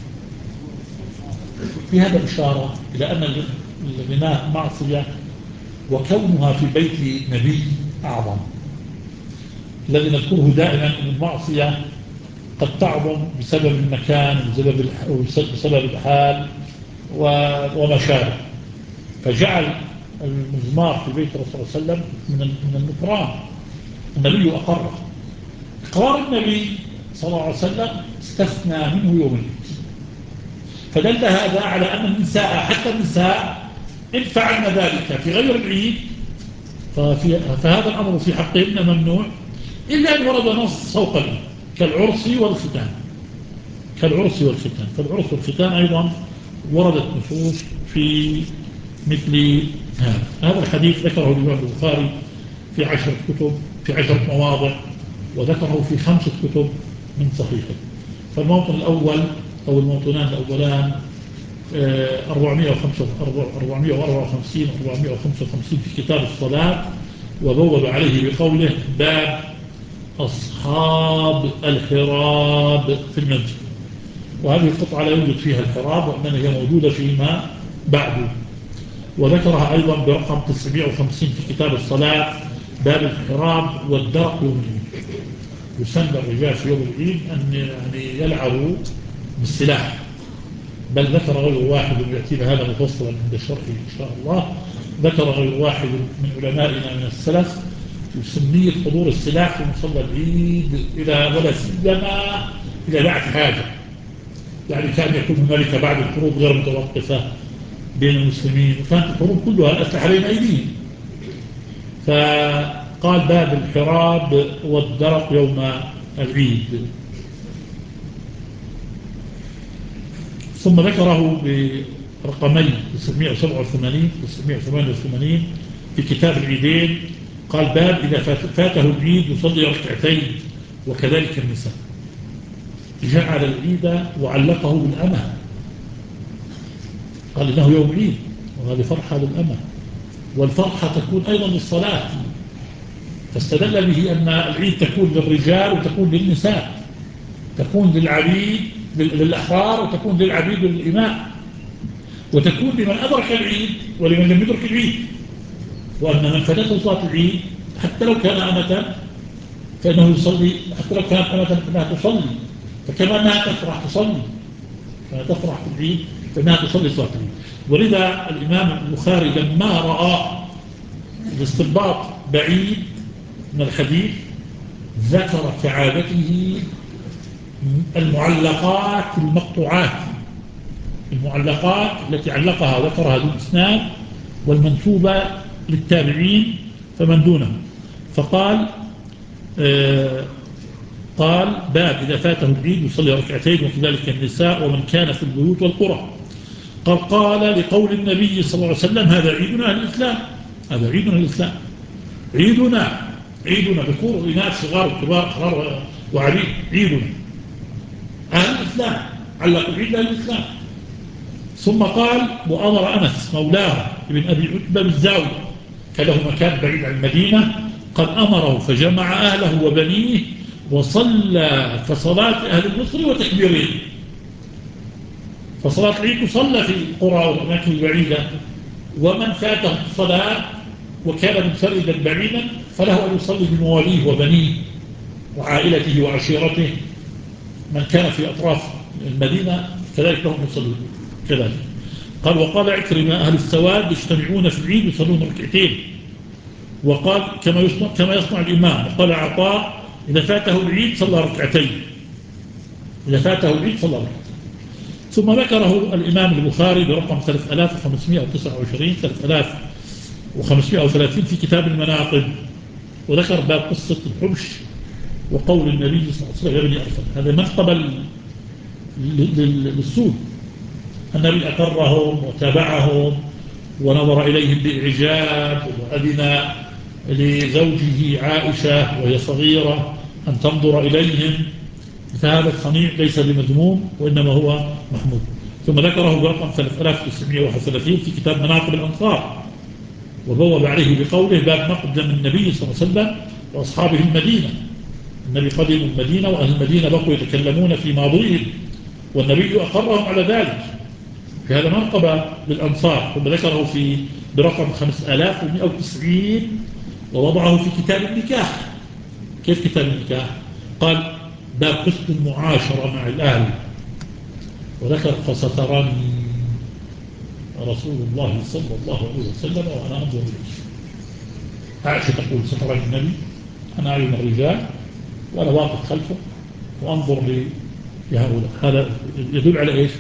في هذا إشارة إلى أن الغناء معصية، وكونها في بيت نبي أعظم. الذي نذكره دائما أن المعصية قد تعظم بسبب المكان وبسبب الحال وما شابه، فجعل المزمار في بيت الرسول صلى الله عليه وسلم من النكران. النبي أقره، إقرار النبي صلى الله عليه وسلم استثنى منه يوم العيد، فدل هذا على أن النساء حتى النساء إن فعلن ذلك في غير العيد فهذا الأمر في حقهن ممنوع، إلا أن ورد نص فوق العيد كالعرس والختان، كالعرس والختان. فالعرس والختان أيضا وردت نصوص في مثل هذا. هذا الحديث ذكره الإمام البخاري في عشرة كتب في عشرة مواضع، وذكره في خمسة كتب من صحيحه. فالموطن الأول أو الموطنان الأولان أربعمائة وأربعة وخمسين أربعمائة وخمسة وخمسين في كتاب الصلاة، وبوب عليه بقوله باب أصحاب الحراب في المسجد. وهذه القطعة لا يوجد فيها الحراب، وإنما هي موجودة فيما بعد. وذكرها أيضا برقم تسعمائة وخمسين في كتاب الصلاة باب الحراب والدرق يوم العيد. يسمى الرجال في يوم العيد أن يعني يلعبوا بالسلاح، بل ذكر غير واحد ويأتينا هذا مفصلا عند الشرح إن شاء الله. ذكر غير واحد من علمائنا من السلف يسميه حضور السلاح في مصلى العيد إلى ولا سيما إلى بعد حاجة، يعني كان يكون هنالك بعد الحروب غير متوقفة بين المسلمين، وكانت الحروب كلها الأسلحة بين أيديهم. فقال باب الحراب والدرق يوم العيد. ثم ذكره برقمين تسعمائة وسبعة وثمانين تسعمائة وثمانية وثمانين في كتاب العيدين. قال باب إذا فاته العيد يصلي ركعتين وكذلك النساء. جعل العيد وعلقه بالأمة، قال إنه يوم عيد وهذه فرحة للأمة، والفرحة تكون أيضا للصلاة، فاستدل به أن العيد تكون للرجال وتكون للنساء، تكون للعبيد للأحرار وتكون للعبيد وللإماء، وتكون لمن أدرك العيد ولمن لم يدرك العيد. وأن من فاتته صلاة العيد حتى لو كان أمة فإنه يصلي، حتى لو كانت أمة فإنها تصلي، فكما أنها تفرح تصلي، فإنها تفرح في العيد فإنها تصلي صلاة العيد. ولذا الإمام البخاري لما رأى الاستنباط بعيد من الحديث ذكر كعادته المعلقات المقطوعات، المعلقات التي علقها ذكرها بالإسناد والمنسوبة للتابعين فمن دونه. فقال آه قال باب إذا فاته العيد يصلي ركعتين وكذلك النساء ومن كان في البيوت والقرى. قال قال لقول النبي صلى الله عليه وسلم هذا عيدنا الإسلام، هذا عيدنا الإسلام، عيدنا عيدنا ذكور وإناث صغار وكبار أحرار وعبيد، عيدنا. أهل الإسلام، علق العيد لأهل الإسلام. ثم قال وأمر أنس مولاه ابن أبي عتبة بالزاوية، كان له مكان بعيد عن المدينة، قد أمره فجمع أهله وبنيه وصلى كصلاة أهل المصر وتكبيرين. فصلاة العيد تصلى في القرى والأماكن البعيدة، ومن فاته الصلاة وكان منفردا بعيدا فله أن يصلي بمواليه وبنيه وعائلته وعشيرته. من كان في أطراف المدينة كذلك لهم يصلون كذلك. قال وقال عكرمة أهل السواد يجتمعون في العيد يصلون ركعتين، وقال كما يصنع, كما يصنع الإمام. وقال عطاء إذا فاته العيد صلى ركعتين، إذا فاته العيد صلى ركعتين. ثم ذكره الإمام البخاري برقم ثلاثة آلاف وخمسمائة وتسعة وعشرين ثلاثة آلاف وخمسمائة وثلاثين في كتاب المناقب، وذكر باب قصة الحبش وقول النبي صلى الله عليه وسلم يا بني أرسل. هذا منقبة للسود، النبي أقرهم وتابعهم ونظر إليهم بإعجاب، وأذن لزوجه عائشة وهي صغيرة أن تنظر إليهم، فهذا الصنيع ليس بمذموم وإنما هو محمود. ثم ذكره برقم ثلاثة آلاف وتسعمائة وواحد وثلاثين في كتاب مناقب الأنصار، وبوب عليه بقوله باب مقدم النبي صلى الله عليه وسلم وأصحابه المدينة. النبي قدم المدينة وأهل المدينة بقوا يتكلمون في ماضيهم، والنبي أقرهم على ذلك، في هذا منقبة للأنصار. ثم ذكره في برقم خمسة آلاف ومائة وتسعين ووضعه في كتاب النكاح. كيف كتاب النكاح؟ قال باب حسن المعاشرة مع الأهل، وذكر فسترني رسول الله صلى الله عليه وسلم وأنا أنظر إليه. عائشة تقول سترني النبي، أنا أعين الرجال وأنا واقف خلفه وأنظر لهؤلاء. هذا يدل على إيش؟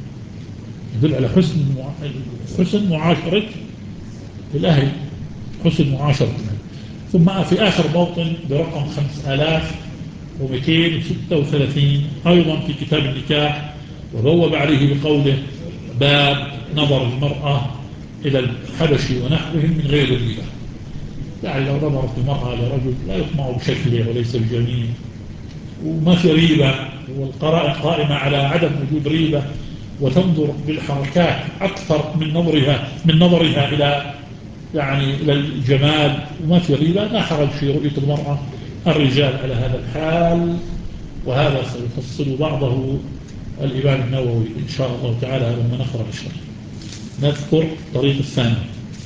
يدل على حسن حسن معاشرة الأهل، حسن معاشرة الأهل. ثم في آخر موطن برقم خمسة آلاف ومئتين وستة وثلاثين أيضا في كتاب النكاح، وبوب عليه بقوله باب نظر المرأة إلى الحبش ونحوهم من غير الريبة. يعني لو نظرت المرأة لرجل لا يطمع بشكله وليس بجميل وما في ريبة، والقرائن قائمة على عدم وجود ريبة، وتنظر بالحركات أكثر من نظرها من نظرها إلى يعني إلى الجمال وما في ريبة، لا حرج في رؤية المرأة الرجال على هذا الحال. وهذا سيفصل بعضه الإمام النووي إن شاء الله تعالى لما نقرأ الشرح. نذكر طريق الثاني.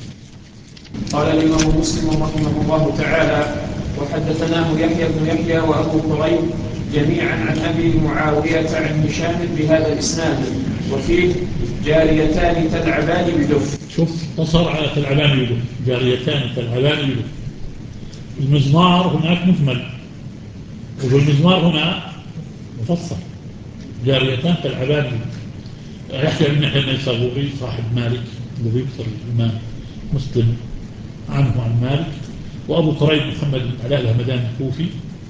قال الإمام مسلم رحمه الله تعالى وحدثناه يحيى بن يحيى وأبو كريب جميعا عن أبي معاوية عن هشام بهذا الإسناد، وفيه جاريتان تلعبان بدف. شوف تصر على تلعبان بدف، جاريتان تلعبان بدف. المزمار هناك مجمل، والمزمار هنا مفصل. جاريتان تلعبان بدف. يحيى بن يحيى النيسابوري صاحب مالك الذي يكثر الإمام مسلم عنه عن مالك، وأبو كريب محمد بن علاء الهمداني الكوفي،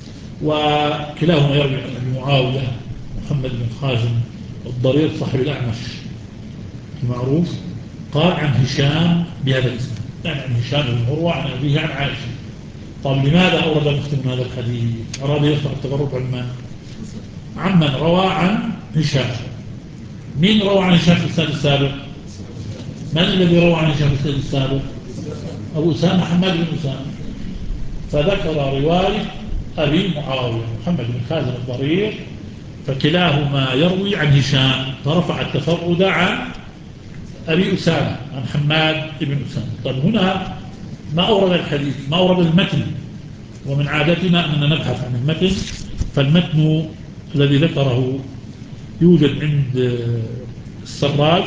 وكلاهما يروي عن أبي معاوية محمد بن خازم الضرير صاحب الأعمش المعروف. قال عن هشام بهذا الاسم، يعني عن هشام بن عروة عن أبيه عن عائشة. قال لماذا أورد مسلم هذا الحديث؟ أراد يشرح التبرك عن من؟ عمن روى عن هشام. مين روى عن هشام في السنة السابق؟ من الذي روى عن هشام في السنة السابق؟ أبو أسامة محمد بن أسامة. فذكر رواية أبي معاوية محمد بن خازم الضرير، فكلاهما يروي عن هشام، فرفع التفرد عن أبي أسامة عن حماد بن أسامة. طيب هنا ما أورد الحديث، ما أورد المتن، ومن عادتنا أننا نبحث عن المتن، فالمتن الذي ذكره يوجد عند السراج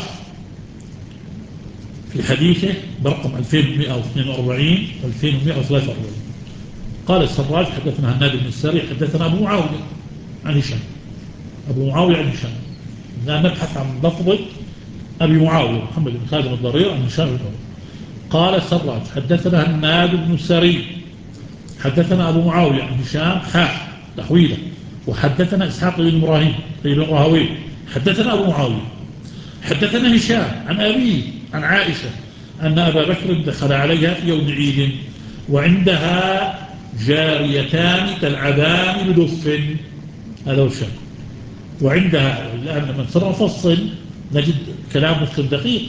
في حديثه برقم ألفين ومائة واثنين وأربعين ألفين ومائة وثلاثة وأربعين. قال السراج حدثنا هناد بن السري حدثنا أبو معاوية عن هشام، أبو معاوية عن هشام. نبحث عن لفظة أبي معاوية محمد بن خازم الضرير عن هشام بن عروة. قال السراج حدثنا هناد بن السري حدثنا أبو معاوية عن هشام حاء تحويله، وحدثنا إسحاق بن إبراهيم بن راهويه حدثنا أبو معاوية حدثنا هشام عن أبيه عن عائشة أن أبا بكر دخل عليها في يوم عيد وعندها جاريتان تلعبان بدف. هذا هو الشاهد. وعندها الآن لما نصير نفصل نجد كلام مسلم دقيق.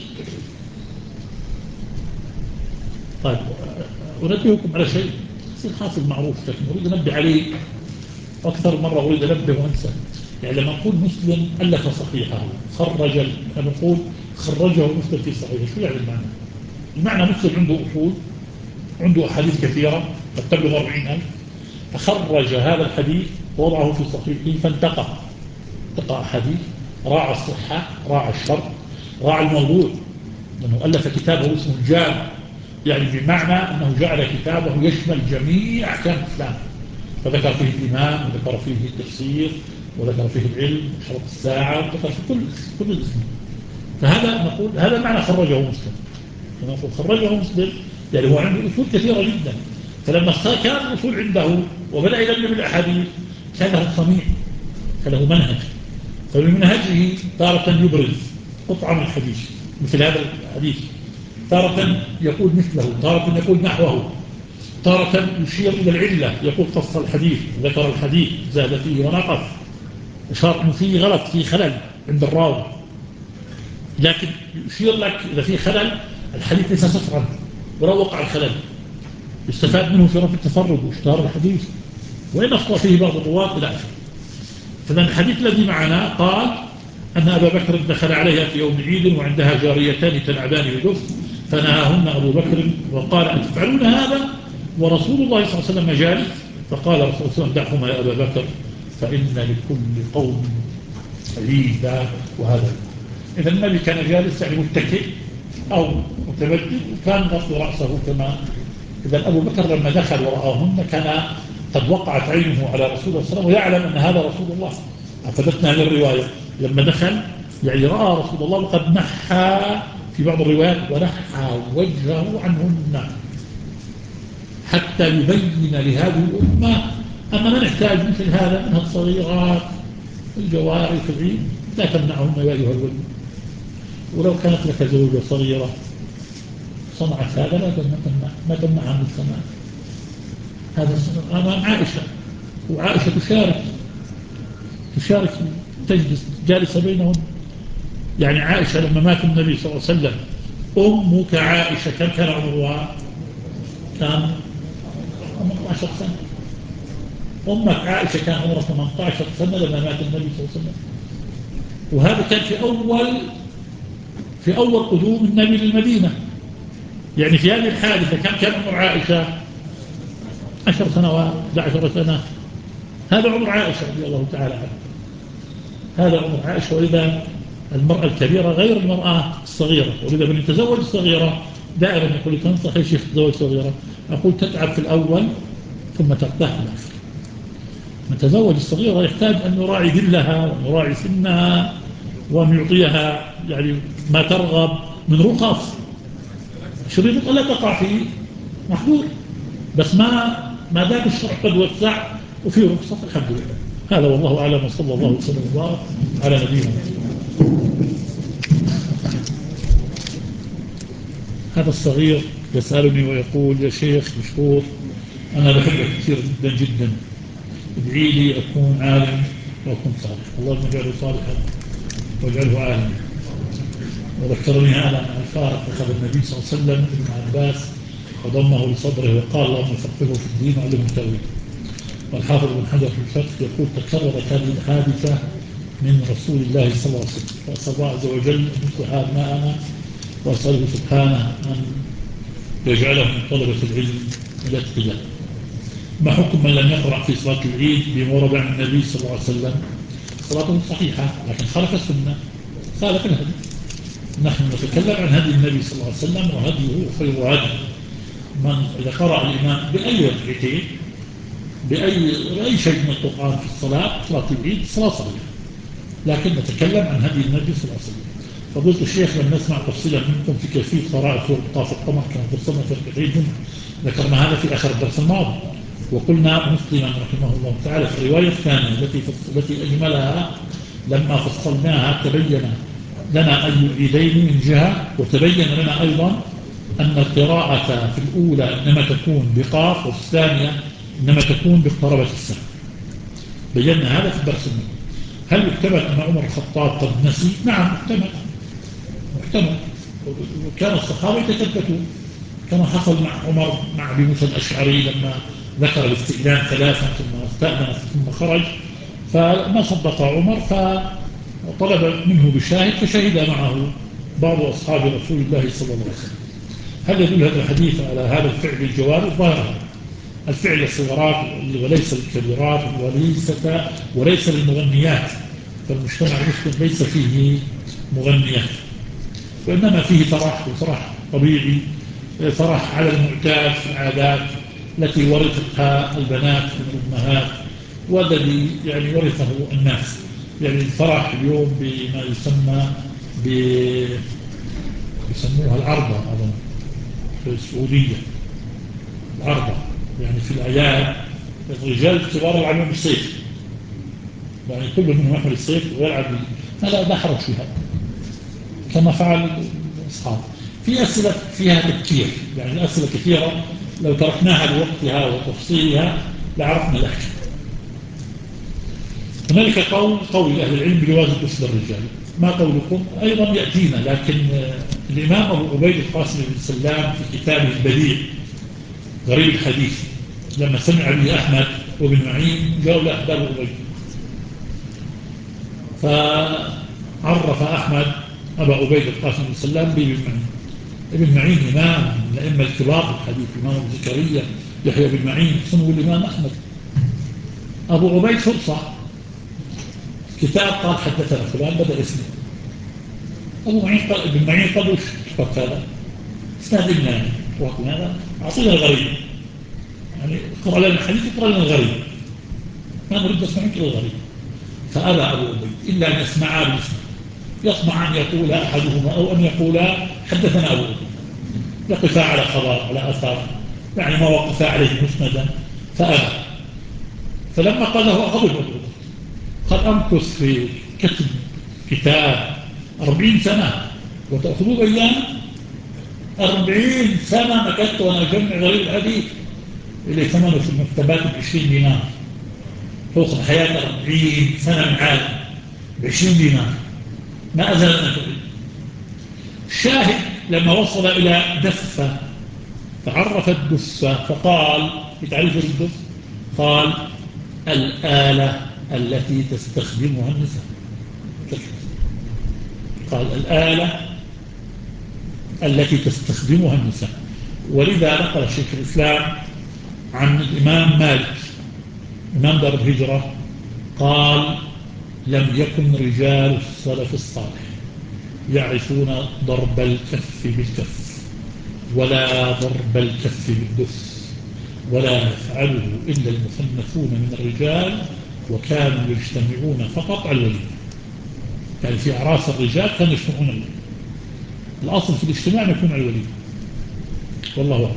طيب أنبهكم على شيء يصير حاصل معروف لكن أريد أنبه عليه أكثر مرة، أريد أنبه وأنسى. يعني لما نقول مسلم ألف صحيحه خرج، لما نقول خرجه مسلم في صحيحه، شو يعني المعنى؟ المعنى مسلم عنده أصول، عنده أحاديث كثيرة قد تبلغ أربعين ألف، فخرج هذا الحديث ووضعه في صحيحه فانتقى انتقى أحاديث، راعى الصحة، راعى الشرط، راعى الموضوع، لأنه ألف كتابه اسمه الجامع، يعني بمعنى أنه جعل كتابه يشمل جميع أحكام الإسلام، فذكر فيه الإيمان وذكر فيه التفسير وذكر فيه العلم وشرط الساعة وذكر في كل كل الاسم. فهذا نقول هذا معنى خرجه مسلم. نقول خرجه مسلم يعني هو عنده أصول كثيرة جدا، فلما كان الأصول عنده وبدأ يلم الأحاديث كان له صنيع، كان له منهج، فمن منهجه تارة يبرز قطعة من الحديث مثل هذا الحديث، تارة يقول مثله، تارة يقول نحوه، تارة يشير إلى العلة، يقول قص الحديث، ذكر الحديث، زاد فيه ونقص، إشار أنه فيه غلط، فيه خلل عند الراوي، لكن يشير لك إذا فيه خلل الحديث ليس صفرا ولو وقع الخلل، يستفاد منه في رفع التفرد واشتهار الحديث وإن أخطأ فيه بعض الرواة إلى آخره. فإذا الحديث الذي معنا قال أن أبا بكر دخل عليها في يوم عيد وعندها جاريتان تلعبان بدف فنهاهن أبو بكر وقال أتفعلون هذا ورسول الله صلى الله عليه وسلم جالس؟ فقال رسول الله صلى الله عليه وسلم دعهما يا أبا بكر فإن لكل قوم عيدا وهذا. إذا النبي كان جالس يعني متكئ أو متمدد وكان غطي رأسه كما. إذا أبو بكر لما دخل ورآهن كان قد وقعت عينه على رسول الله صلى الله عليه وسلم ويعلم أن هذا رسول الله. أفدتنا هذه الرواية لما دخل يعني رأى رسول الله وقد نحى في بعض الروايات ونحى وجهه عنهن حتى يبين لهذه الأمة أننا نحتاج مثل هذا منها الصغيرات الجواري في العيد لا تمنعهن يا أيها الولي، ولو كانت لك زوجة صغيرة صنعت هذا لا تمنع ما تمنعها من الصنع. هذا أمام عائشة، وعائشة تشارك تشارك تجلس جالسة بينهم. يعني عائشة لما مات النبي صلى الله عليه وسلم أمك عائشة كم كان عمرها؟ كان ثمانية عشر سنة. أمك عائشة كان عمرها ثمانية عشر سنة لما مات النبي صلى الله عليه وسلم، وهذا كان في أول في أول قدوم النبي للمدينة. يعني في هذه الحادثة كم كان عمر عائشة؟ عشر سنوات عشر سنة. هذا عمر عائشة رضي الله تعالى عنها، هذا عمر عائشة. ولذا المرأة الكبيرة غير المرأة الصغيرة، ولذا من يتزوج الصغيرة دائما يقول تنصح يا شيخ تتزوج صغيرة، أقول تتعب في الأول ثم ترتاح في الآخر. من تزوج الصغيرة يحتاج أن يراعي ذلها وأن يراعي سنها وأن يعطيها يعني ما ترغب من رخص. شريط لا تقع في محدود، بس ما ما دام الشرع قد وسع وفي رخصة الحمد لله. هذا والله أعلم وصلى الله وسلم وبارك على نبينا. هذا الصغير يسألني ويقول يا شيخ مشهور أنا بحبك كثير جدا جدا، ادعي لي أكون عالم وأكون صالح، اللهم اجعله صالحا واجعله عالما. وذكرني هذا عن الفارق أخذ النبي صلى الله عليه وسلم ابن عباس وضمه لصدره وقال اللهم فقهه في الدين وعلمه التأويل. والحافظ بن حجر في الفتح يقول تكررت هذه الحادثة من رسول الله صلى الله عليه وسلم، وأسأل الله عز وجل أن يصلح أبناءنا وأسأله سبحانه أن يجعله من طلبة العلم الاتقياء. ما حكم من لم يقرأ في صلاة العيد بما ورد عن النبي صلى الله عليه وسلم؟ صلاته صحيحة لكن خالف السنة، خالف الهدي. نحن نتكلم عن هدي النبي صلى الله عليه وسلم وهديه خير هدي. من إذا قرأ الإمام بأي ركعتين بأي أي شيء من القرآن في الصلاة صلاة العيد صلاة صحيحة، لكن نتكلم عن هدي النبي صلى الله عليه وسلم. فضلت الشيخ لم نسمع تفصيلا منكم في كيفية قراءة سورة طاف القمر كما فصلنا في ركعتين، ذكرنا هذا في آخر الدرس الماضي. وقلنا مسلما رحمه الله تعالى في الرواية الثانية التي التي أجملها لما فصلناها تبين لنا أي العيدين من جهة، وتبين لنا أيضا أن القراءة في الأولى إنما تكون بقاف وفي الثانية إنما تكون باقتربت الساعة. بينا هذا في الدرس الماضي. هل يحتمل أن عمر الخطاب قد نسي؟ نعم محتمل محتمل. وكان الصحابة يتثبتون كما حصل مع عمر مع أبي موسى الأشعري لما ذكر الاستئذان ثلاثا ثم استأذن ثم خرج فما صدق عمر فطلب منه بشاهد فشهد معه بعض أصحاب رسول الله صلى الله عليه وسلم. هل يدل هذا الحديث على هذا الفعل الجواب؟ الظاهر الفعل الصغيرات وليس الكبيرات وليس وليس للمغنيات، فالمجتمع المسلم ليس فيه مغنيات وإنما فيه فرح وفرح طبيعي، فرح على المعتاد في العادات التي ورثتها البنات من الأمهات والذي يعني ورثه الناس. يعني الفرح اليوم بما يسمى ب يسموها العرضة أظن في السعودية، العرضة يعني في الأعياد الرجال الكبار يلعبون بالسيف، يعني كل منهم يحمل السيف ويلعب فلا لا حرج في هذا كما فعل الأصحاب. في أسئلة فيها تفكير، يعني الأسئلة كثيرة لو تركناها بوقتها وتفصيلها لعرفنا الأحكام. هنالك قول قول أهل العلم بجواز الدفن للرجال، ما قولكم؟ أيضا يأتينا، لكن الإمام أبو عبيد القاسم بن سلام في كتابه البديع غريب الحديث لما سمع به أحمد وابن معين جاءوا له أحباب عبيد، فعرف أحمد أبا عبيد القاسم بن سلام بابن معين. ابن معين إمام الأئمة الكبار في الحديث، إمام ابن زكريا يحيى بن معين سمو الإمام أحمد. أبو عبيد فرصة كتاب قال حدثنا فلان بدأ اسمه أبو معين قال ابن معين قال وش كتبت هذا؟ استهدنا وقت هذا أعطينا الغريب، يعني اقرأ لنا الحديث اقرأ لنا الغريب، ما نريد نسمع منك الغريب. فأبى أبو عبيد إلا أن يسمعا بالاسم، يطمع أن يقول أحدهما أو أن يقول حدثنا أبو عبيد، يقفا على خبر على أثر، يعني ما وقفا عليه مسندا. فأبى، فلما قال له غضب أبو عبيد قد أمكث في كتب كتاب أربعين سنة وتأخذوا أيام أربعين سنة مكثت وأنا أجمع غريب الحديث اللي ثمنه في المكتبات بعشرين دينار، توصل حياة أربعين سنة من عالم بعشرين دينار ما أزال أن أفعل. الشاهد لما وصل إلى دفة تعرف الدفة فقال بتعريف الدفة قال الآلة التي تستخدمها النساء، قال الآلة التي تستخدمها النساء. ولذا نقل شيخ الإسلام عن الإمام مالك إمام دار الهجرة قال لم يكن رجال السلف الصالح يعرفون ضرب الكف بالكف ولا ضرب الكف بالدف ولا يفعله إلا المصنفون من الرجال وكانوا يجتمعون فقط على الوليمة. يعني في أعراس الرجال كانوا يجتمعون الوليمة، الأصل في الاجتماع يكون على الوليمة والله أعلم.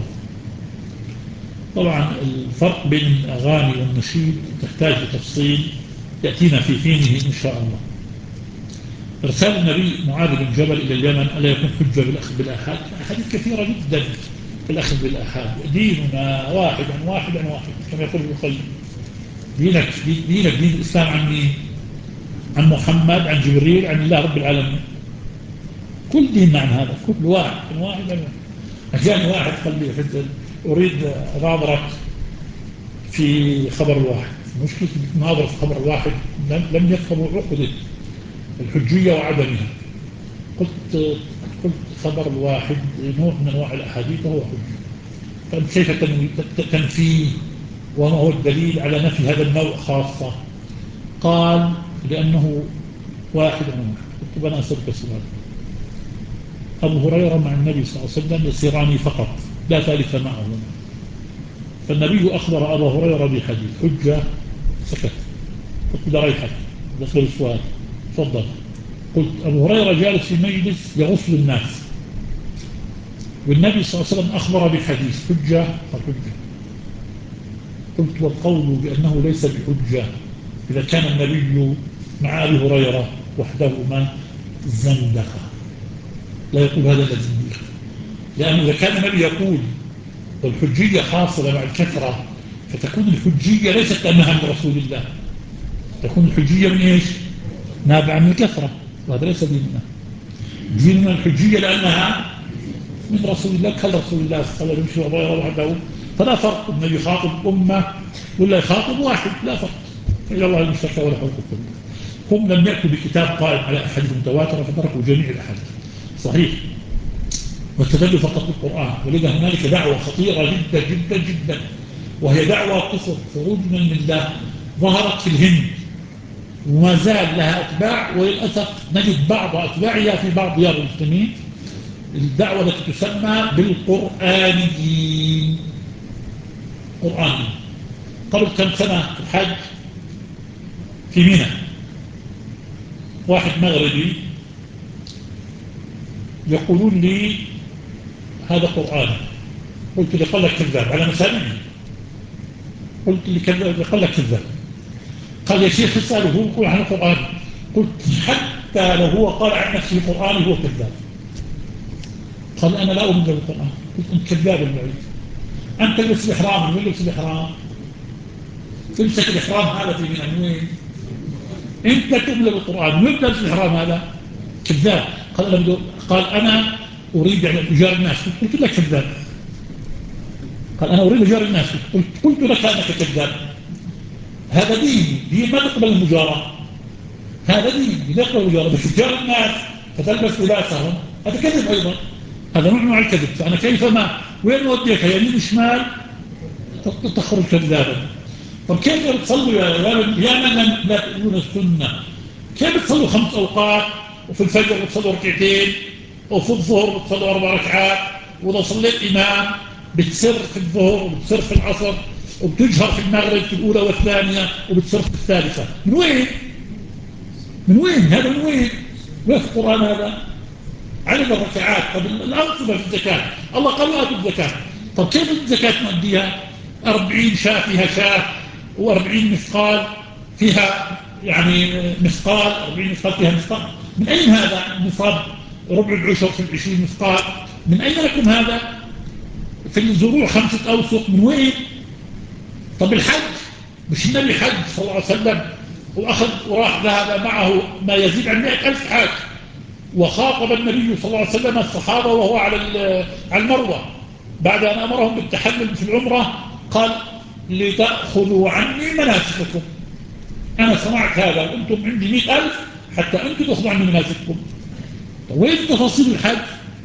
طبعا الفرق بين الأغاني والنشيد تحتاج لتفصيل يأتينا في حينه إن شاء الله. إرسال النبي معاذ بن جبل إلى اليمن ألا يكون حجة بالأخذ بالآحاد؟ أحاديث كثيرة جدا بالأخذ بالآحاد. ديننا واحد عن واحد عن واحد كما يقول البخاري. دينك دينك دين الإسلام عن مين؟ عن محمد، عن جبريل، عن الله رب العالمين. كل ديننا عن هذا، كل واحد عن واحد عن واحد. أجاني واحد قال لي أريد أناظرك في خبر الواحد. مشكلة ناظر في خبر الواحد لم يفهموا عقدة الحجية وعدمها. قلت قلت خبر الواحد نوع من أنواع الأحاديث وهو حجة، فأنت كيف تنفيه وما هو الدليل على نفي هذا النوع خاصة؟ قال لأنه واحد عن واحد. قلت أنا أسألك سؤال، أبو هريرة مع النبي صلى الله عليه وسلم يسيران فقط لا ثالث معهم، فالنبي أخبر أبا هريرة بحديث حجة سكت. قلت لا ريحك دخل السؤال تفضل. قلت أبو هريرة جالس في مجلس يغسل الناس والنبي صلى الله عليه وسلم أخبر بحديث حجة قال حجة. قلت والقول بأنه ليس بحجة إذا كان النبي مع أبي هريرة وحدهما زندقة، لا يقول هذا الزنديق، لأنه إذا كان النبي يقول والحجية حاصلة مع الكثرة فتكون الحجية ليست أنها من رسول الله، تكون الحجية من إيش؟ نابعة من الكثرة، وهذا ليس ديننا. ديننا الحجية لأنها من رسول الله كرسول الله صلى الله عليه وسلم يمشي وضيره وحده، فلا فرق انه يخاطب أمة ولا يخاطب واحد، لا فرق. إلى الله المشتكى ولا حول ولا قوة. هم لم يأتوا بكتاب قائم على أحاديث متواترة فتركوا جميع الأحاديث صحيح، واستدلوا فقط بالقرآن. ولذا هنالك دعوة خطيرة جدا جدا جدا، وهي دعوة كفر خروج من الله، ظهرت في الهند وما زال لها أتباع، وللأسف نجد بعض أتباعها في بعض ديار المسلمين. الدعوة التي تسمى بالقرآنيين. قرآني قبل كم سنة في الحج في منى واحد مغربي يقولون لي هذا قرآن. قلت له قال لك كذاب على مسامعي. قلت لي كذاب، قال لك كذاب. قال يا شيخ اسأله هو يقول عن القرآن. قلت حتى لو هو قال عن نفسه القرآن هو كذاب. قال أنا لا أؤمن بالقرآن. قلت أنت كذاب المعيد، أنت تلبس الإحرام. من يلبس الإحرام؟ تمسك الإحرام هذا في من وين؟ أنت تؤمن بالقرآن وين تلبس الإحرام هذا؟ كذاب. قال أنا قال أنا أريد أن أجار الناس. قلت لك كذاب. قال أنا أريد أجار الناس. قلت, قلت لك أنك كذاب. هذا دين، دين ما تقبل المجارة. هذا دين لا يقبل المجارة، بس تجار الناس فتلبس لباسهم هذا كذب أيضا، هذا نوع من الكذب. فأنا كيف ما وين أوديك يمين وشمال تخرج كذابا. طب كيف تصلوا يا من لا تؤمنون السنة؟ كيف تصلوا خمس أوقات وفي الفجر بتصلوا ركعتين وفي الظهر بتصلوا أربع ركعات، وإذا صليت إمام بتسر في الظهر وبتسر في العصر وبتجهر في المغرب في الأولى والثانية وبتسر في الثالثة؟ من وين؟ من وين هذا؟ من وين؟ وين في القرآن هذا؟ عدد الركعات. طب الأنصبة في الزكاة الله قال آتوا الزكاة. طب كيف الزكاة نؤديها؟ أربعين شاة فيها شاة، وأربعين مثقال فيها يعني مثقال، أربعين مثقال فيها مثقال. من أين هذا نصاب ربع العشر في العشرين مثقال؟ من أين لكم هذا؟ في الزروع خمسة أوسق. من وين؟ طب الحج مش النبي حج صلى الله عليه وسلم وأخذ وراح ذهب معه ما يزيد عن مئة ألف حاج، وخاطب النبي صلى الله عليه وسلم الصحابة وهو على على المروة بعد أن أمرهم بالتحلل في العمرة. قال لتأخذوا عني مناسككم. أنا صنعت هذا وأنتم عندي مئة ألف حتى أنتم تأخذوا عني مناسككم. وين تفاصيل الحج؟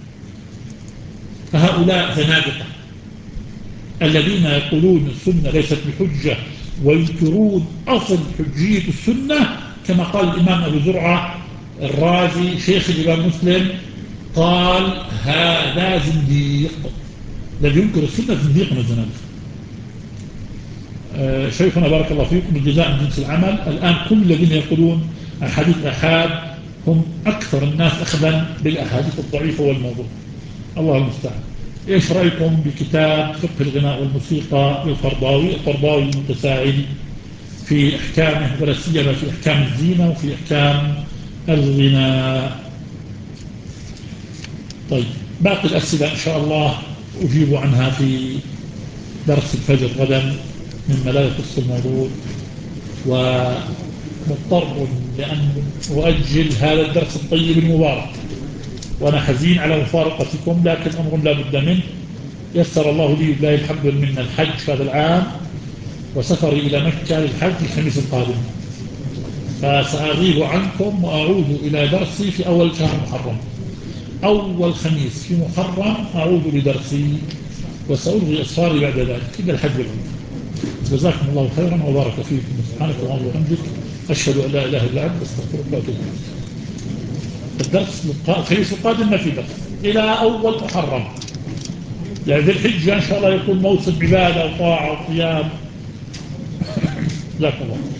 فهؤلاء زنادقة الذين يقولون السنة ليست بحجة وينكرون أصل حجية السنة، كما قال الإمام أبو زرعة الرازي شيخ الإمام مسلم قال هذا زنديق. الذي ينكر السنة زنديق من الزنادقة. آه شيخنا بارك الله فيكم الجزاء من جنس العمل. الآن كل الذين يقولون أحاديث الآحاد هم أكثر الناس أخذا بالأحاديث الضعيفة والموضوع. الله المستعان. إيش رأيكم بكتاب فقه الغناء والموسيقى للقرضاوي؟ القرضاوي المتساهل في أحكامه ولا سيما في أحكام الزينة وفي أحكام الغناء. طيب باقي الأسئلة إن شاء الله أجيب عنها في درس الفجر غدا مما لا يخص الموضوع، ومضطر لأن أؤجل هذا الدرس الطيب المبارك، وأنا حزين على مفارقتكم لكن أمر لا بد منه. يسر الله لي بالله الحمد منا الحج هذا العام وسفري إلى مكة للحج الخميس القادم، فسأغيب عنكم وأعود إلى درسي في أول شهر محرم. أول خميس في محرم أعود لدرسي وسألغي أسفاري بعد ذلك إلى الحج والعمرة. جزاكم الله خيرا وبارك فيكم. سبحانك اللهم وبحمدك أشهد أن لا إله إلا أنت أستغفرك وأتوب إليك. الدرس الخميس القادم ما في درس إلى أول محرم، يعني ذي الحجة إن شاء الله يكون موسم عبادة وطاعة وقيام. جزاكم الله.